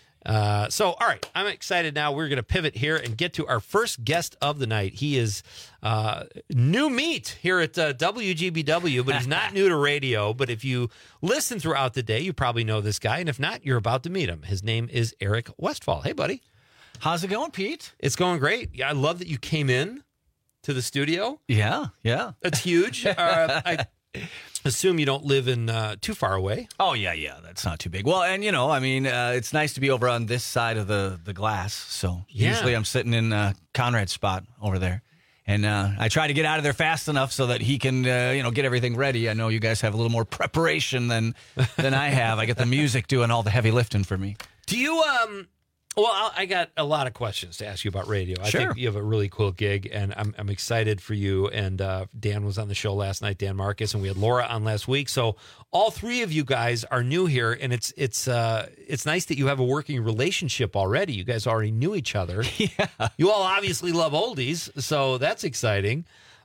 Uh, so, all right, I'm excited now. We're going to pivot here and get to our first guest of the night. He is uh, new meat here at uh, W G B W, but he's not new to radio. But if you listen throughout the day, you probably know this guy. And if not, you're about to meet him. His name is Eric Westfall. Hey, buddy. How's it going, Pete? It's going great. Yeah, I love that you came in to the studio. Yeah, yeah. That's huge. uh, I assume you don't live in uh, too far away. Oh, yeah, yeah. That's not too big. Well, and, you know, I mean, uh, it's nice to be over on this side of the, the glass. So Yeah. usually I'm sitting in uh, Conrad's spot over there. And uh, I try to get out of there fast enough so that he can, uh, you know, get everything ready. I know you guys have a little more preparation than than I have. I get the music doing all the heavy lifting for me. Do you, um, well, I'll- I got a lot of questions to ask you about radio. I Sure. think you have a really cool gig, and I'm, I'm excited for you. And uh, Dan was on the show last night, Dan Marcus, and we had Laura on last week. So all three of you guys are new here, and it's it's uh, it's nice that you have a working relationship already. You guys already knew each other. Yeah. You all obviously love oldies, so that's exciting.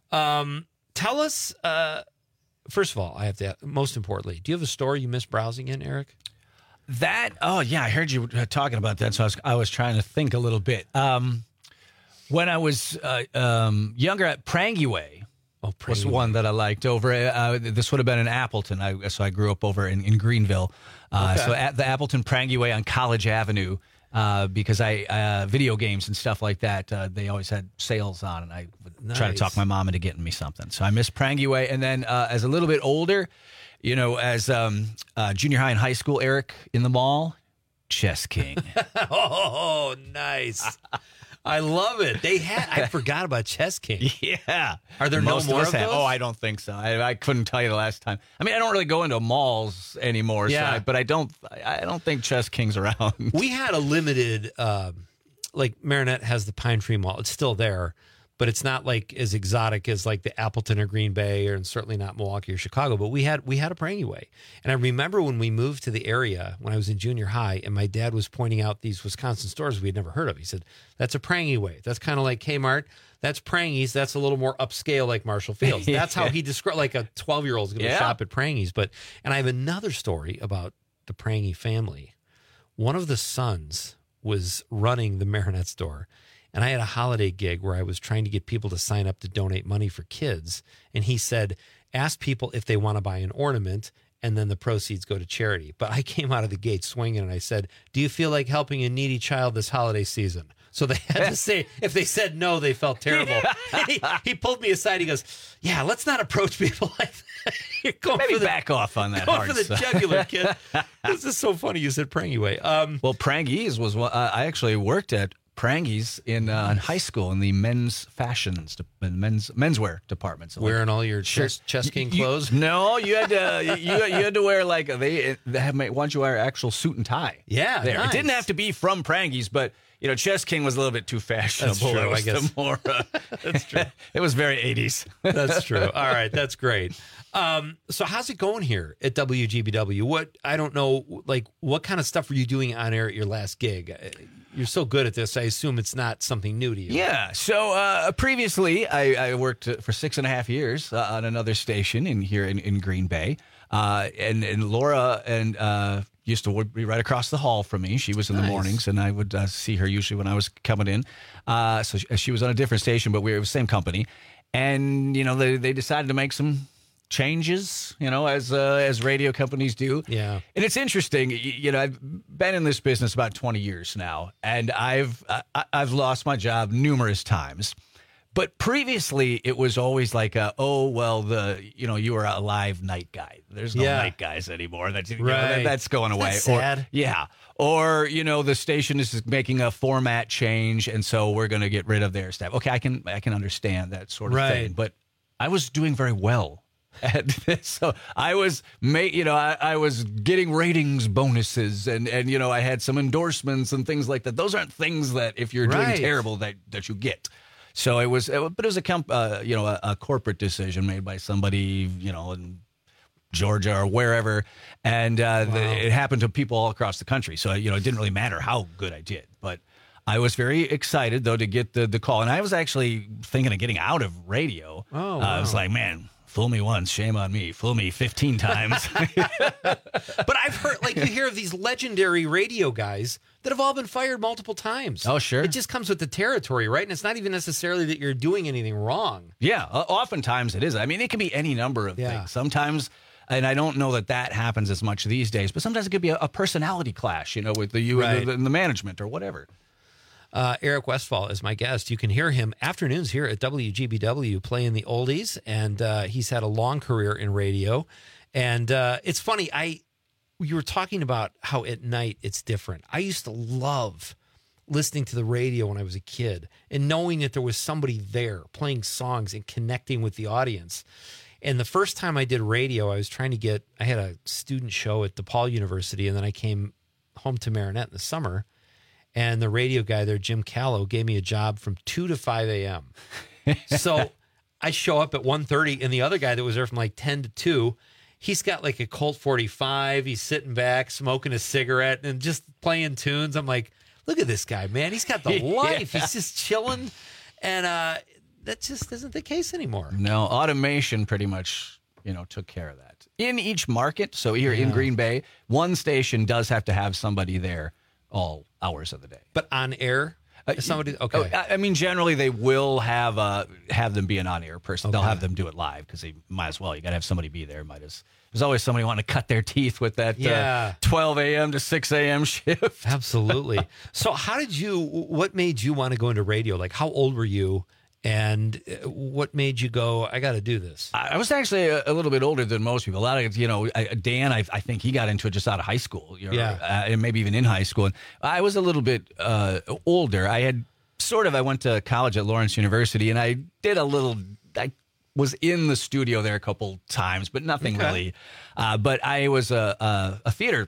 Um, tell us, uh, first of all, I have to, most importantly, do you have a store you miss browsing in, Eric? That, oh, yeah, I heard you uh, talking about that, so I was, I was trying to think a little bit. Um, when I was uh, um, younger at Prangiway, oh, was Prangiway. one that I liked over, uh, this would have been in Appleton, I, so I grew up over in, in Greenville. Uh, Okay. So at the Appleton Prangiway on College Avenue, uh, because I uh, video games and stuff like that, uh, they always had sales on, and I would try to Nice. talk my mom into getting me something. So I miss Prangiway, and then uh, as a little bit older, you know, as um, uh, junior high and high school, Eric, in the mall, Chess King. Oh, nice. I love it. They had, I forgot about Chess King. Yeah. Are there Most no more of of us have. those? Oh, I don't think so. I, I couldn't tell you the last time. I mean, I don't really go into malls anymore, so Yeah. I, but I don't I don't think Chess King's around. We had a limited, um, like Marinette has the Pine Tree Mall. It's still there, but it's not like as exotic as like the Appleton or Green Bay, or and certainly not Milwaukee or Chicago. But we had we had a Prangy Way, and I remember when we moved to the area when I was in junior high, and my dad was pointing out these Wisconsin stores we had never heard of. He said, "That's a Prangy Way. That's kind of like Kmart. That's Prangy's. That's a little more upscale, like Marshall Field's." That's how he described, like a twelve year old's going to Yeah. shop at Prangy's. But and I have another story about the Prangy family. One of the sons was running the Marinette store. And I had a holiday gig where I was trying to get people to sign up to donate money for kids. And he said, ask people if they want to buy an ornament, and then the proceeds go to charity. But I came out of the gate swinging, and I said, do you feel like helping a needy child this holiday season? So they had to say, if they said no, they felt terrible. he, he pulled me aside. He goes, yeah, let's not approach people like that. You're going Maybe for the, back off on that Going hard for the stuff. jugular, kid. This is so funny you said Prangy Way. Um, well, Prangy's was one, uh, I actually worked at Prangy's in, uh, in high school in the men's fashions, de- men's menswear department. So Wearing like, all your chest, chest king you- clothes? No, you had to you, you had to wear like they they have want you to wear actual suit and tie. Yeah, there. nice. It didn't have to be from Prangy's, but you know, Chest King was a little bit too fashionable. That's true, It was I guess. the More, uh, That's true. It was very eighties. That's true. All right, that's great. Um, so how's it going here at W G B W? What I don't know, like what kind of stuff were you doing on air at your last gig? Uh, You're so good at this. I assume it's not something new to you. Yeah. So uh, previously, I, I worked for six and a half years uh, on another station in here in, in Green Bay, uh, and and Laura and uh, used to be right across the hall from me. She was in Nice. the mornings, and I would uh, see her usually when I was coming in. Uh, so she, she was on a different station, but we were the same company, and you know they they decided to make some changes, you know, as uh, as radio companies do. Yeah. And it's interesting, y- you know, I've been in this business about twenty years now, and I've I, I've lost my job numerous times. But previously, it was always like, a, oh, well, the you know, you were a live night guy. There's no Yeah. night guys anymore. That's you know, that- Right. that's going away. That's Or- sad. yeah. Or, you know, the station is making a format change, and so we're going to get rid of their staff. Okay, I can I can understand that sort of Right. thing. But I was doing very well at this. So I was, ma- you know, I, I was getting ratings bonuses, and, and, you know, I had some endorsements and things like that. Those aren't things that if you're Right. doing terrible that, that you get. So it was, but it was a, comp, uh, you know, a, a corporate decision made by somebody, you know, in Georgia or wherever. And uh, the, it happened to people all across the country. So, you know, it didn't really matter how good I did, but I was very excited, though, to get the, the call. And I was actually thinking of getting out of radio. Oh, Uh, I was wow. like, man, fool me once, shame on me. Fool me fifteen times. But I've heard, like, you hear of these legendary radio guys that have all been fired multiple times. Oh, sure. It just comes with the territory, right? And it's not even necessarily that you're doing anything wrong. Yeah, o- oftentimes it is. I mean, it can be any number of Yeah. things. Sometimes, and I don't know that that happens as much these days, but sometimes it could be a, a personality clash, you know, with the you Right. and the, the management or whatever. Uh, Eric Westfall is my guest. You can hear him afternoons here at W G B W playing the oldies, and uh, he's had a long career in radio. And uh, it's funny, I you were talking about how at night it's different. I used to love listening to the radio when I was a kid and knowing that there was somebody there playing songs and connecting with the audience. And the first time I did radio, I was trying to get, I had a student show at DePaul University, and then I came home to Marinette in the summer. And the radio guy there, Jim Callow, gave me a job from two to five a.m. So I show up at one thirty, and the other guy that was there from like ten to two, he's got like a Colt forty-five. He's sitting back, smoking a cigarette, and just playing tunes. I'm like, look at this guy, man. He's got the life. Yeah. He's just chilling. And uh, that just isn't the case anymore. No, automation pretty much, you know, took care of that. In each market, so here in Yeah. Green Bay, one station does have to have somebody there all hours of the day. But on air, Uh, somebody, Oh, okay. I I mean, generally they will have uh, have them be an on-air person. They'll Okay. have them do it live because they might as well. You got to have somebody be there. Might as there's always somebody wanting to cut their teeth with that Yeah. uh, twelve a.m. to six a.m. shift. Absolutely. So how did you, what made you want to go into radio? Like, how old were you? And uh, what made you go, I got to do this? I I was actually a, a little bit older than most people. A lot of, you know, I, Dan, I, I think he got into it just out of high school, you know, Yeah. uh, and maybe even in high school. And I was a little bit uh, older. I had sort of, I went to college at Lawrence University, and I did a little, I was in the studio there a couple times, but nothing Okay. really. Uh, but I was a, a, a theater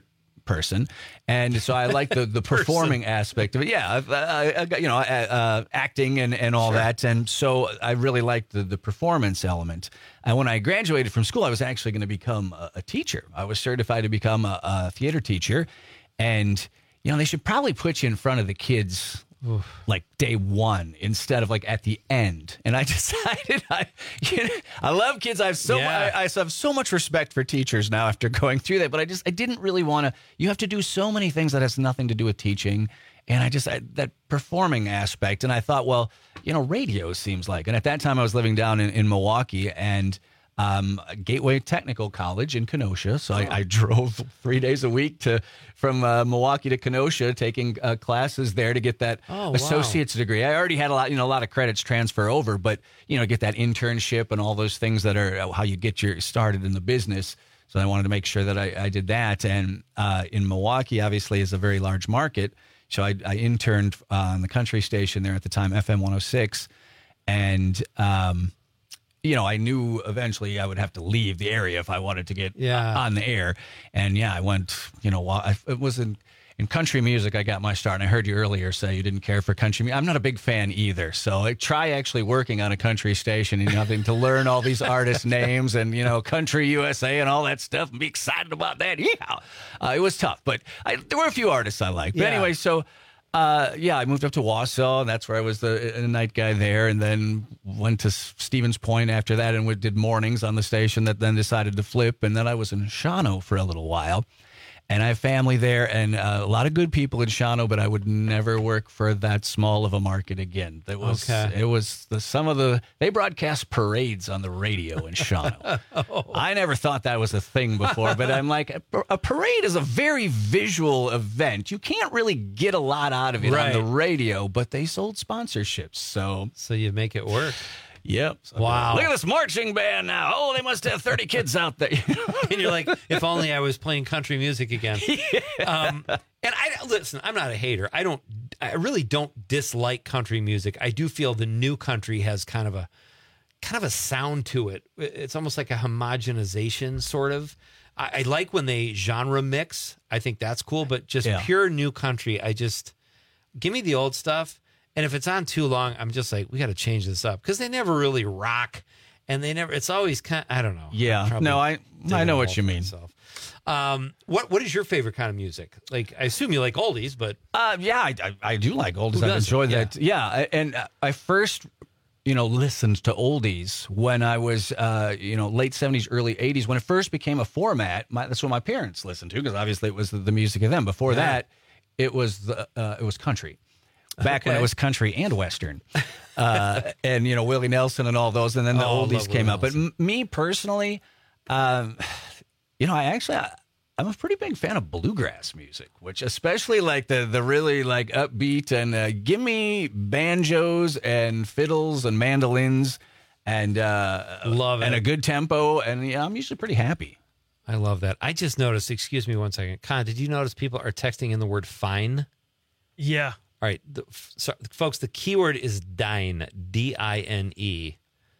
person, and so I like the the performing aspect of it. Yeah, I, I, I got, you know, uh, uh, acting and, and all Sure. that, and so I really liked the the performance element. And when I graduated from school, I was actually going to become a, a teacher. I was certified to become a, a theater teacher, and you know, they should probably put you in front of the kids. Oof. Like day one instead of like at the end. And I decided I you know, I love kids. I have so Yeah. I, I have so much respect for teachers now after going through that. But I just I didn't really want to. You have to do so many things that has nothing to do with teaching. And I just I, that performing aspect. And I thought, well, you know, radio seems like. And at that time I was living down in, in Milwaukee and um, Gateway Technical College in Kenosha. So I, I drove three days a week to from uh, Milwaukee to Kenosha, taking uh, classes there to get that Oh, wow. associate's degree. I already had a lot, you know, a lot of credits transfer over, but you know, get that internship and all those things that are how you get your started in the business. So I wanted to make sure that I, I did that. And uh, in Milwaukee, obviously, is a very large market. So I, I interned uh, on the country station there at the time, F M one oh six, and. Um, You know, I knew eventually I would have to leave the area if I wanted to get Yeah. on the air. And yeah, I went, you know, while I, it was in, in country music, I got my start. And I heard you earlier say you didn't care for country music. I'm not a big fan either. So I try actually working on a country station and having to learn all these artist names and, you know, Country U S A and all that stuff and be excited about that. Yeah, uh, it was tough. But I, there were a few artists I liked. But Yeah. anyway, so... Uh, yeah, I moved up to Wausau, and that's where I was the, the night guy there, and then went to Stevens Point after that and we did mornings on the station that then decided to flip, and then I was in Shawano for a little while, and I have family there and uh, a lot of good people in Shawano, but I would never work for that small of a market again. It was, Okay. it was the, some of the, they broadcast parades on the radio in Shawano. Oh. I never thought that was a thing before, but I'm like, a, a parade is a very visual event. You can't really get a lot out of it Right. on the radio, but they sold sponsorships. So, So you make it work. yep. So, Wow. look at this marching band now. Oh, they must have thirty kids out there. And you're like, if only I was playing country music again. Um, and I listen, I'm not a hater. I don't, I really don't dislike country music. I do feel the new country has kind of a, kind of a sound to it. It's almost like a homogenization, sort of. I, I like when they genre mix. I think that's cool. But just Yeah. pure new country, I just give me the old stuff. And if it's on too long, I'm just like, we got to change this up because they never really rock, and they never. It's always kind. I don't know. Yeah. I'm probably No, I I digging know a what hole you for mean. myself. Um, what what is your favorite kind of music? Like, I assume you like oldies, but Uh, yeah, I, I, I do like oldies. Who I've doesn't? enjoyed Yeah. that. Yeah, I- and uh, I first, you know, listened to oldies when I was, uh, you know, late seventies, early eighties. When it first became a format, my, that's what my parents listened to because obviously it was the, the music of them. Before Yeah. that, it was the uh, it was country. Back when Okay. it was country and western, uh, and you know Willie Nelson and all those, and then the Oh, I oldies love came Willie out. But m- me personally, um, you know, I actually. I, I'm a pretty big fan of bluegrass music, which especially like the the really like upbeat and uh, give me banjos and fiddles and mandolins and uh, Love and it. a good tempo, and yeah, I'm usually pretty happy. I love that. I just noticed. Excuse me one second, Con. Did you notice people are texting in the word "fine"? Yeah. All right, the, so, folks. The keyword is dine. D I N E.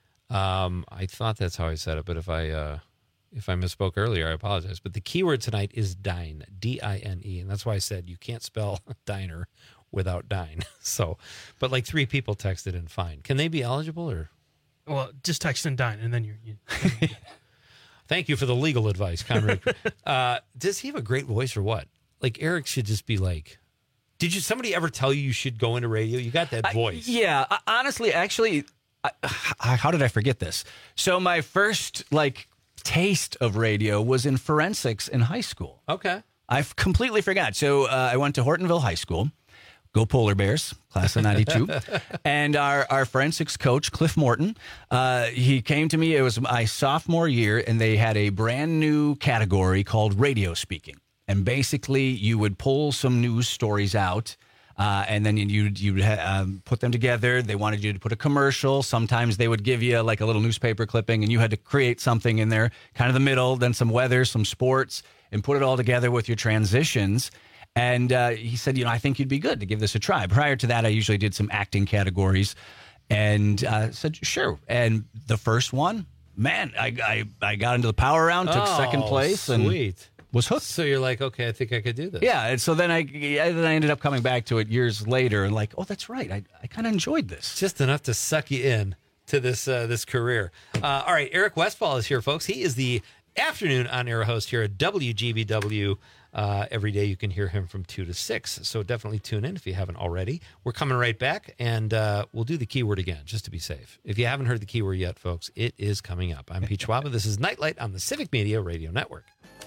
Um, I thought that's how I said it, but if I uh, if I misspoke earlier, I apologize. But the keyword tonight is dine. D I N E, and that's why I said you can't spell diner without dine. So, but like three people texted in fine. Can they be eligible or? Well, just text and dine, and then you're. You, Thank you for the legal advice, Conrad. uh, does he have a great voice or what? Like Eric should just be like. Did you somebody ever tell you you should go into radio? You got that voice. I, yeah, I, honestly, actually, I, I, how did I forget this? So my first like taste of radio was in forensics in high school. Okay, I completely forgot. So uh, I went to Hortonville High School. Go Polar Bears, class of ninety-two. And our, our forensics coach, Cliff Morton, uh, he came to me. It was my sophomore year, and they had a brand new category called radio speaking. And basically, you would pull some news stories out, uh, and then you'd, you'd ha- um, put them together. They wanted you to put a commercial. Sometimes they would give you like a little newspaper clipping, and you had to create something in there, kind of the middle, then some weather, some sports, and put it all together with your transitions. And uh, he said, you know, I think you'd be good to give this a try. Prior to that, I usually did some acting categories, and uh, said, sure. And the first one, man, I, I, I got into the power round, took Oh, second place. And sweet. was hooked. So you're like, okay, I think I could do this. Yeah, and so then I then I ended up coming back to it years later, and like, oh, that's right, I I kind of enjoyed this. Just enough to suck you in to this uh, this career. Uh, all right, Eric Westfall is here, folks. He is the afternoon on-air host here at W G B W. Uh, every day you can hear him from two to six, so definitely tune in if you haven't already. We're coming right back, and uh, we'll do the keyword again, just to be safe. If you haven't heard the keyword yet, folks, it is coming up. I'm Pete Schwaba. This is Nightlight on the Civic Media Radio Network.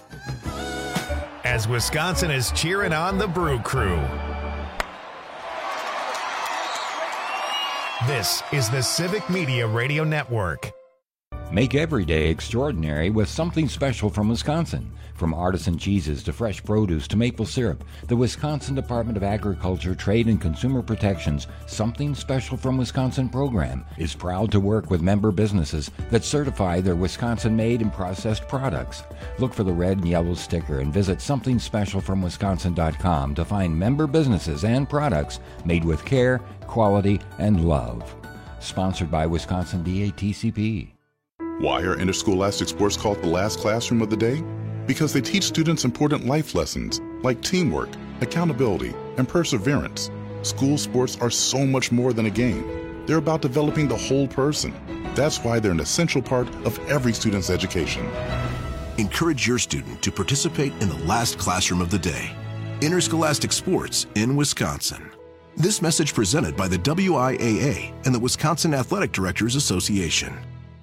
As Wisconsin is cheering on the Brew Crew. This is the Civic Media Radio Network. Make every day extraordinary with something special from Wisconsin. From artisan cheeses to fresh produce to maple syrup, the Wisconsin Department of Agriculture, Trade, and Consumer Protection's Something Special from Wisconsin program is proud to work with member businesses that certify their Wisconsin-made and processed products. Look for the red and yellow sticker and visit something special from wisconsin dot com to find member businesses and products made with care, quality, and love. Sponsored by Wisconsin D A T C P. Why are interscholastic sports called the last classroom of the day? Because they teach students important life lessons like teamwork, accountability, and perseverance. School sports are so much more than a game. They're about developing the whole person. That's why they're an essential part of every student's education. Encourage your student to participate in the last classroom of the day. Interscholastic sports in Wisconsin. This message presented by the W I A A and the Wisconsin Athletic Directors Association.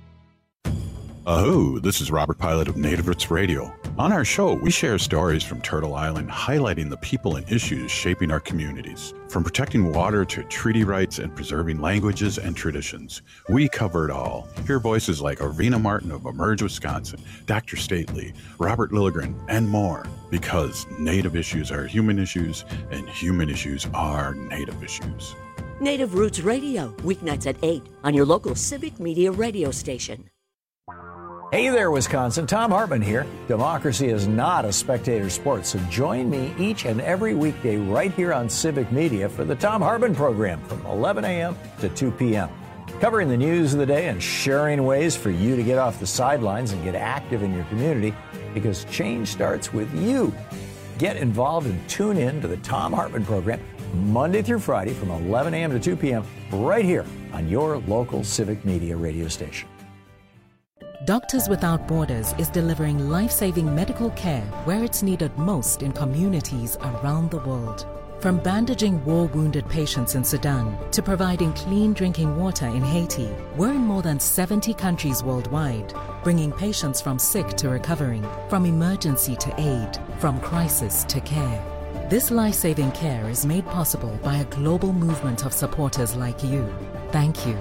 Aho, this is Robert Pilot of Native Roots Radio. On our show, we share stories from Turtle Island highlighting the people and issues shaping our communities. From protecting water to treaty rights and preserving languages and traditions, we cover it all. Hear voices like Arvina Martin of Emerge Wisconsin, Doctor Stately, Robert Lilligren, and more. Because Native issues are human issues, and human issues are Native issues. Native Roots Radio, weeknights at eight on your local Civic Media radio station. Hey there, Wisconsin. Tom Hartman here. Democracy is not a spectator sport, so join me each and every weekday right here on Civic Media for the Tom Hartman program from eleven a.m. to two p.m. Covering the news of the day and sharing ways for you to get off the sidelines and get active in your community, because change starts with you. Get involved and tune in to the Tom Hartman program Monday through Friday from eleven a.m. to two p.m. right here on your local Civic Media radio station. Doctors Without Borders is delivering life-saving medical care where it's needed most in communities around the world. From bandaging war-wounded patients in Sudan to providing clean drinking water in Haiti, we're in more than seventy countries worldwide, bringing patients from sick to recovering, from emergency to aid, from crisis to care. This life-saving care is made possible by a global movement of supporters like you. Thank you.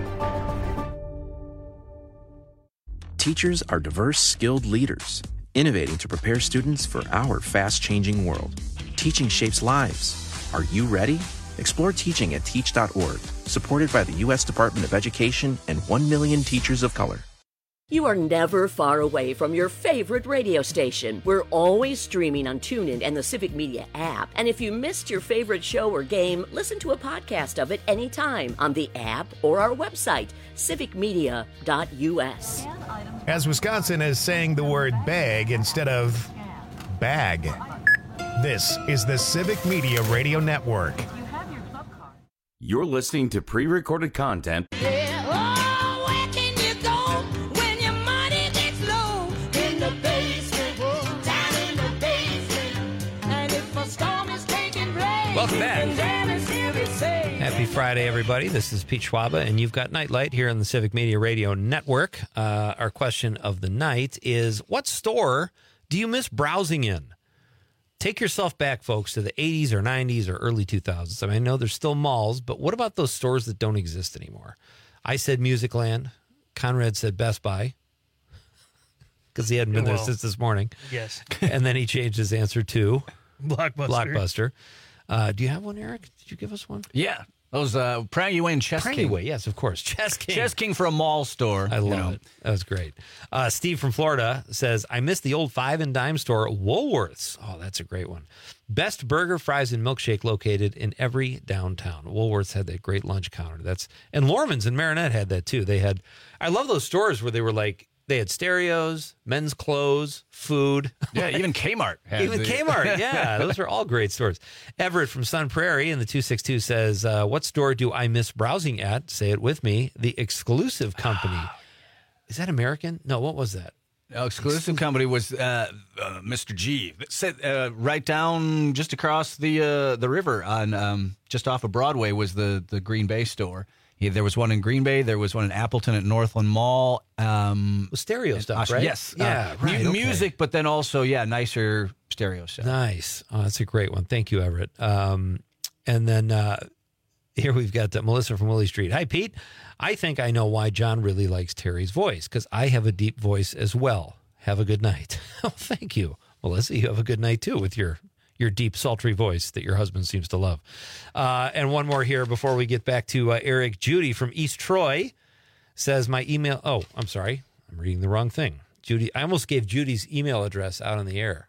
Teachers are diverse, skilled leaders, innovating to prepare students for our fast-changing world. Teaching shapes lives. Are you ready? Explore teaching at teach dot org, supported by the U S Department of Education and one million teachers of color. You are never far away from your favorite radio station. We're always streaming on TuneIn and the Civic Media app. And if you missed your favorite show or game, listen to a podcast of it anytime on the app or our website, civic media dot u s. As Wisconsin is saying the word bag instead of bag. This is the Civic Media Radio Network. You're listening to pre-recorded content. Welcome back. Happy Friday, everybody. This is Pete Schwaba, and you've got Nightlight here on the Civic Media Radio Network. Uh, our question of the night is, what store do you miss browsing in? Take yourself back, folks, to the eighties or nineties or early two thousands. I mean, I know there's still malls, but what about those stores that don't exist anymore? I said Musicland. Conrad said Best Buy, because he hadn't been well, there since this morning. Yes. And then he changed his answer to Blockbuster. Blockbuster. Uh, do you have one, Eric? Did you give us one? Yeah. Those uh, Pragueway and Chess King. Pragueway, yes, of course. Chess King. Chess King for a mall store. I love you know. it. That was great. Uh, Steve from Florida says, I miss the old five and dime store, Woolworths. Oh, that's a great one. Best burger, fries, and milkshake located in every downtown. Woolworths had that great lunch counter. That's and Lorman's and Marinette had that too. They had, I love those stores where they were like, They had stereos, men's clothes, food. Yeah, even Kmart. had Even the- Kmart, yeah. Those are all great stores. Everett from Sun Prairie in the two six two says, uh, what store do I miss browsing at? Say it with me. The Exclusive Company. Is that American? No, what was that? No, exclusive company was uh, uh, Mister G. It said, uh, right down just across the uh, the river on um, just off of Broadway was the, the Green Bay store. Yeah, there was one in Green Bay. There was one in Appleton at Northland Mall. Um, stereo stuff, uh, right? Yes. Yeah, uh, right, mu- okay. Music, but then also, yeah, nicer stereo stuff. Nice. Oh, that's a great one. Thank you, Everett. Um, and then uh, here we've got uh, Melissa from Willie Street. Hi, Pete. I think I know why John really likes Terry's voice, because I have a deep voice as well. Have a good night. Oh, thank you, Melissa. You have a good night, too, with your your deep, sultry voice that your husband seems to love. Uh, and one more here before we get back to uh, Eric. Judy from East Troy says my email. Oh, I'm sorry. I'm reading the wrong thing. Judy. I almost gave Judy's email address out on the air.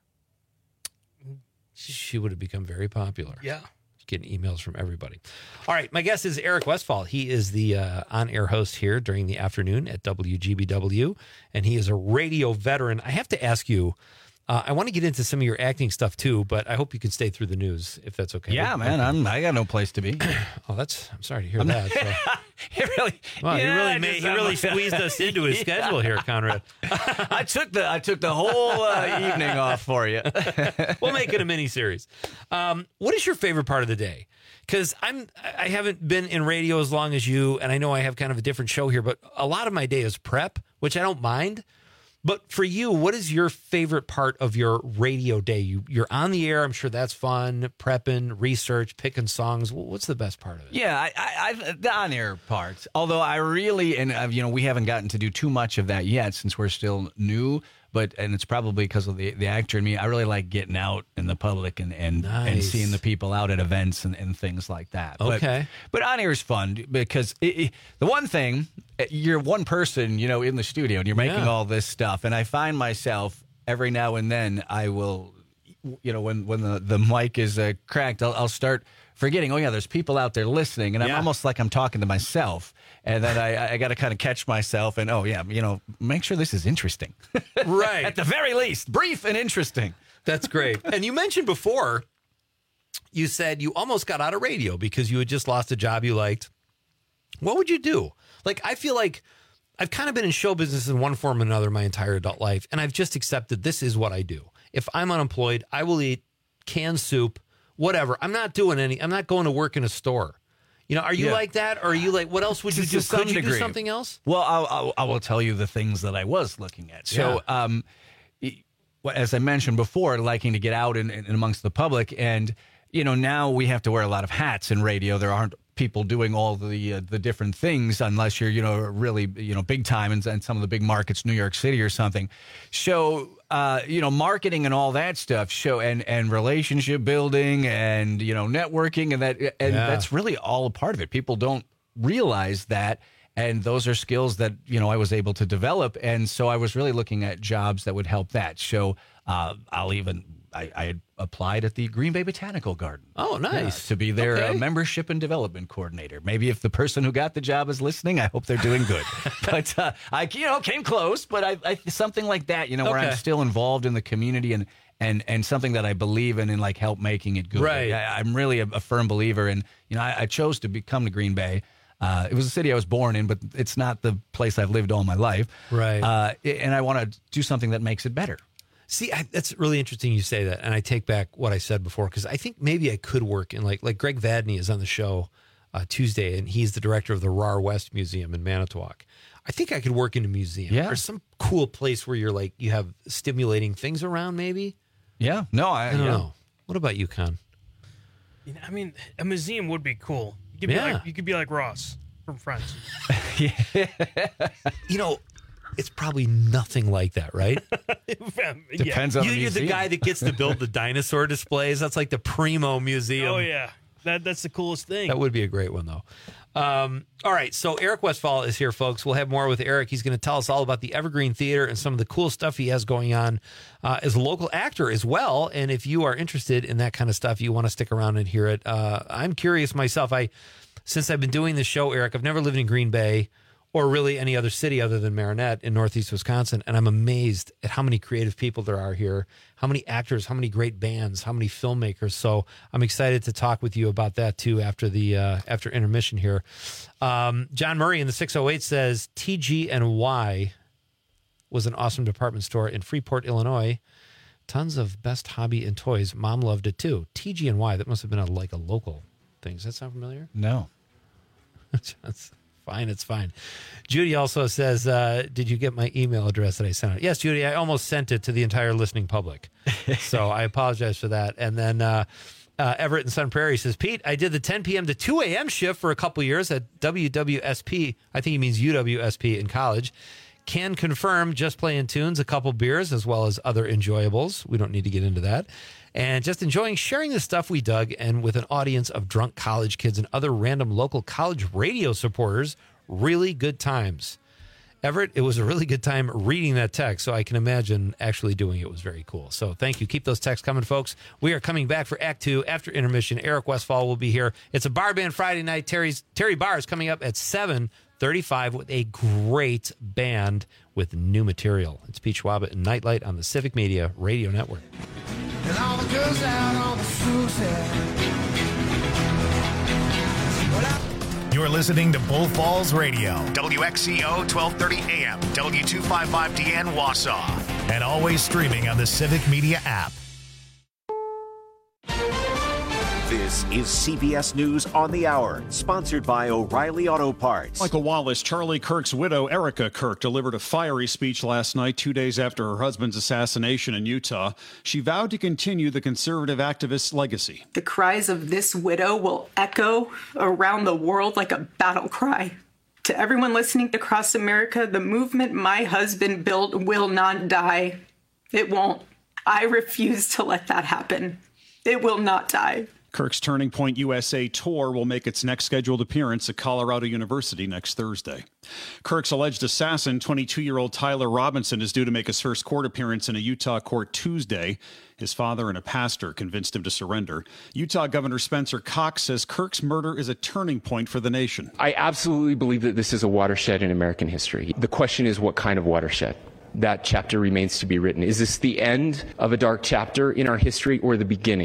She would have become very popular. Yeah. Getting emails from everybody. All right. My guest is Eric Westfall. He is the uh, on-air host here during the afternoon at W G B W, and he is a radio veteran. I have to ask you, Uh, I want to get into some of your acting stuff too, but I hope you can stay through the news if that's okay. Yeah, man, I'm, I got no place to be. Oh, that's. I'm sorry to hear that. So. He really, Wow, yeah, he really I made, just- he really I'm- squeezed us into his schedule here, Conrad. I took the I took the whole uh, evening off for you. We'll make it a mini series. Um, what is your favorite part of the day? Because I'm I haven't been in radio as long as you, and I know I have kind of a different show here, but a lot of my day is prep, which I don't mind. But for you, what is your favorite part of your radio day? You, you're on the air. I'm sure that's fun. Prepping, research, picking songs. What's the best part of it? Yeah, I, I, I the on-air parts. Although I really, and uh, you know, we haven't gotten to do too much of that yet since we're still new. But and it's probably because of the, the actor in me. I really like getting out in the public and and, Nice. and seeing the people out at events and, and things like that. But- Okay. but, on air is fun because it, it, the one thing, you're one person, you know, in the studio and you're making Yeah. all this stuff, and I find myself every now and then I will, you know, when when the the mic is uh, cracked, I'll, I'll start forgetting. Oh yeah, there's people out there listening, and I'm Yeah. almost like I'm talking to myself. And then I, I got to kind of catch myself and, oh, yeah, you know, make sure this is interesting. Right. At the very least, brief and interesting. That's great. And you mentioned before, you said you almost got out of radio because you had just lost a job you liked. What would you do? Like, I feel like I've kind of been in show business in one form or another my entire adult life, and I've just accepted this is what I do. If I'm unemployed, I will eat canned soup, whatever. I'm not doing any, I'm not going to work in a store. You know, are you Yeah. like that? Or are you like, what else would you To do? some Could you do degree. something else? Well, I'll, I'll, I will tell you the things that I was looking at. So, um, e- well, as I mentioned before, liking to get out and, and amongst the public. And, you know, now we have to wear a lot of hats in radio. There aren't people doing all the uh, the different things unless you're, you know, really, you know, big time in, in some of the big markets, New York City or something. So, uh, you know, marketing and all that stuff, show and, and relationship building and, you know, networking and that, and Yeah. that's really all a part of it. People don't realize that. And those are skills that, you know, I was able to develop. And so I was really looking at jobs that would help that. So uh, I'll even, I, I had applied at the Green Bay Botanical Garden. Oh, nice. Yeah, to be their uh, Okay. membership and development coordinator. Maybe if the person who got the job is listening, I hope they're doing good. But uh, I, you know, came close, but I, I something like that, you know, where Okay. I'm still involved in the community and, and, and something that I believe in and like help making it good. Right. I, I'm really a, a firm believer. And, you know, I, I chose to become to Green Bay. Uh, it was a city I was born in, but it's not the place I've lived all my life. Right. Uh, and I want to do something that makes it better. See, I, that's really interesting you say that, and I take back what I said before because I think maybe I could work in like like Greg Vadney is on the show uh, Tuesday, and he's the director of the R A R West Museum in Manitowoc. I think I could work in a museum Yeah. or some cool place where you're like you have stimulating things around. Maybe Yeah. No, I, I don't yeah. know. What about you, Con? You know, I mean, a museum would be cool. You could be Yeah. like you could be like Ross from Friends. You know, it's probably nothing like that, right? Depends on you, the you're the museum. guy that gets to build the dinosaur displays. That's like the primo museum. Oh yeah, that that's the coolest thing. That would be a great one, though. Um, all right, so Eric Westfall is here, folks. We'll have more with Eric. He's going to tell us all about the Evergreen Theater and some of the cool stuff he has going on uh, as a local actor as well. And if you are interested in that kind of stuff, you want to stick around and hear it. Uh, I'm curious myself. I, since I've been doing this show, Eric, I've never lived in Green Bay or really any other city other than Marinette in Northeast Wisconsin. And I'm amazed at how many creative people there are here, how many actors, how many great bands, how many filmmakers. So I'm excited to talk with you about that too after the uh, after intermission here. Um, John Murray in the six oh eight says T G and Y was an awesome department store in Freeport, Illinois. Tons of best hobby and toys. Mom loved it too. T G and Y, that must have been a, like a local thing. Does that sound familiar? No. That's fine. It's fine. Judy also says, uh, did you get my email address that I sent out? Yes, Judy, I almost sent it to the entire listening public. So I apologize for that. And then uh, uh, Everett in Sun Prairie says, Pete, I did the ten p.m. to two a.m. shift for a couple years at W W S P. I think he means U W S P in college. Can confirm just playing tunes, a couple beers, as well as other enjoyables. We don't need to get into that. And just enjoying sharing the stuff we dug, and with an audience of drunk college kids and other random local college radio supporters, really good times. Everett, it was a really good time reading that text, so I can imagine actually doing it was very cool. So thank you. Keep those texts coming, folks. We are coming back for Act Two after intermission. Eric Westfall will be here. It's a bar band Friday night. Terry's Terry Barr is coming up at seven thirty-five with a great band with new material. It's Pete Schwab and Nightlight on the Civic Media Radio Network. And all the girls out on the sunset. You're listening to Bull Falls Radio, W X C O twelve thirty A M, W two fifty-five D N Wausau, and always streaming on the Civic Media app. This is C B S News on the Hour, sponsored by O'Reilly Auto Parts. Michael Wallace, Charlie Kirk's widow, Erica Kirk, delivered a fiery speech last night, two days after her husband's assassination in Utah. She vowed to continue the conservative activist's legacy. The cries of this widow will echo around the world like a battle cry. To everyone listening across America, the movement my husband built will not die. It won't. I refuse to let that happen. It will not die. Kirk's Turning Point U S A tour will make its next scheduled appearance at Colorado University next Thursday. Kirk's alleged assassin, twenty-two-year-old Tyler Robinson, is due to make his first court appearance in a Utah court Tuesday. His father and a pastor convinced him to surrender. Utah Governor Spencer Cox says Kirk's murder is a turning point for the nation. I absolutely believe that this is a watershed in American history. The question is, what kind of watershed? That chapter remains to be written. Is this the end of a dark chapter in our history or the beginning?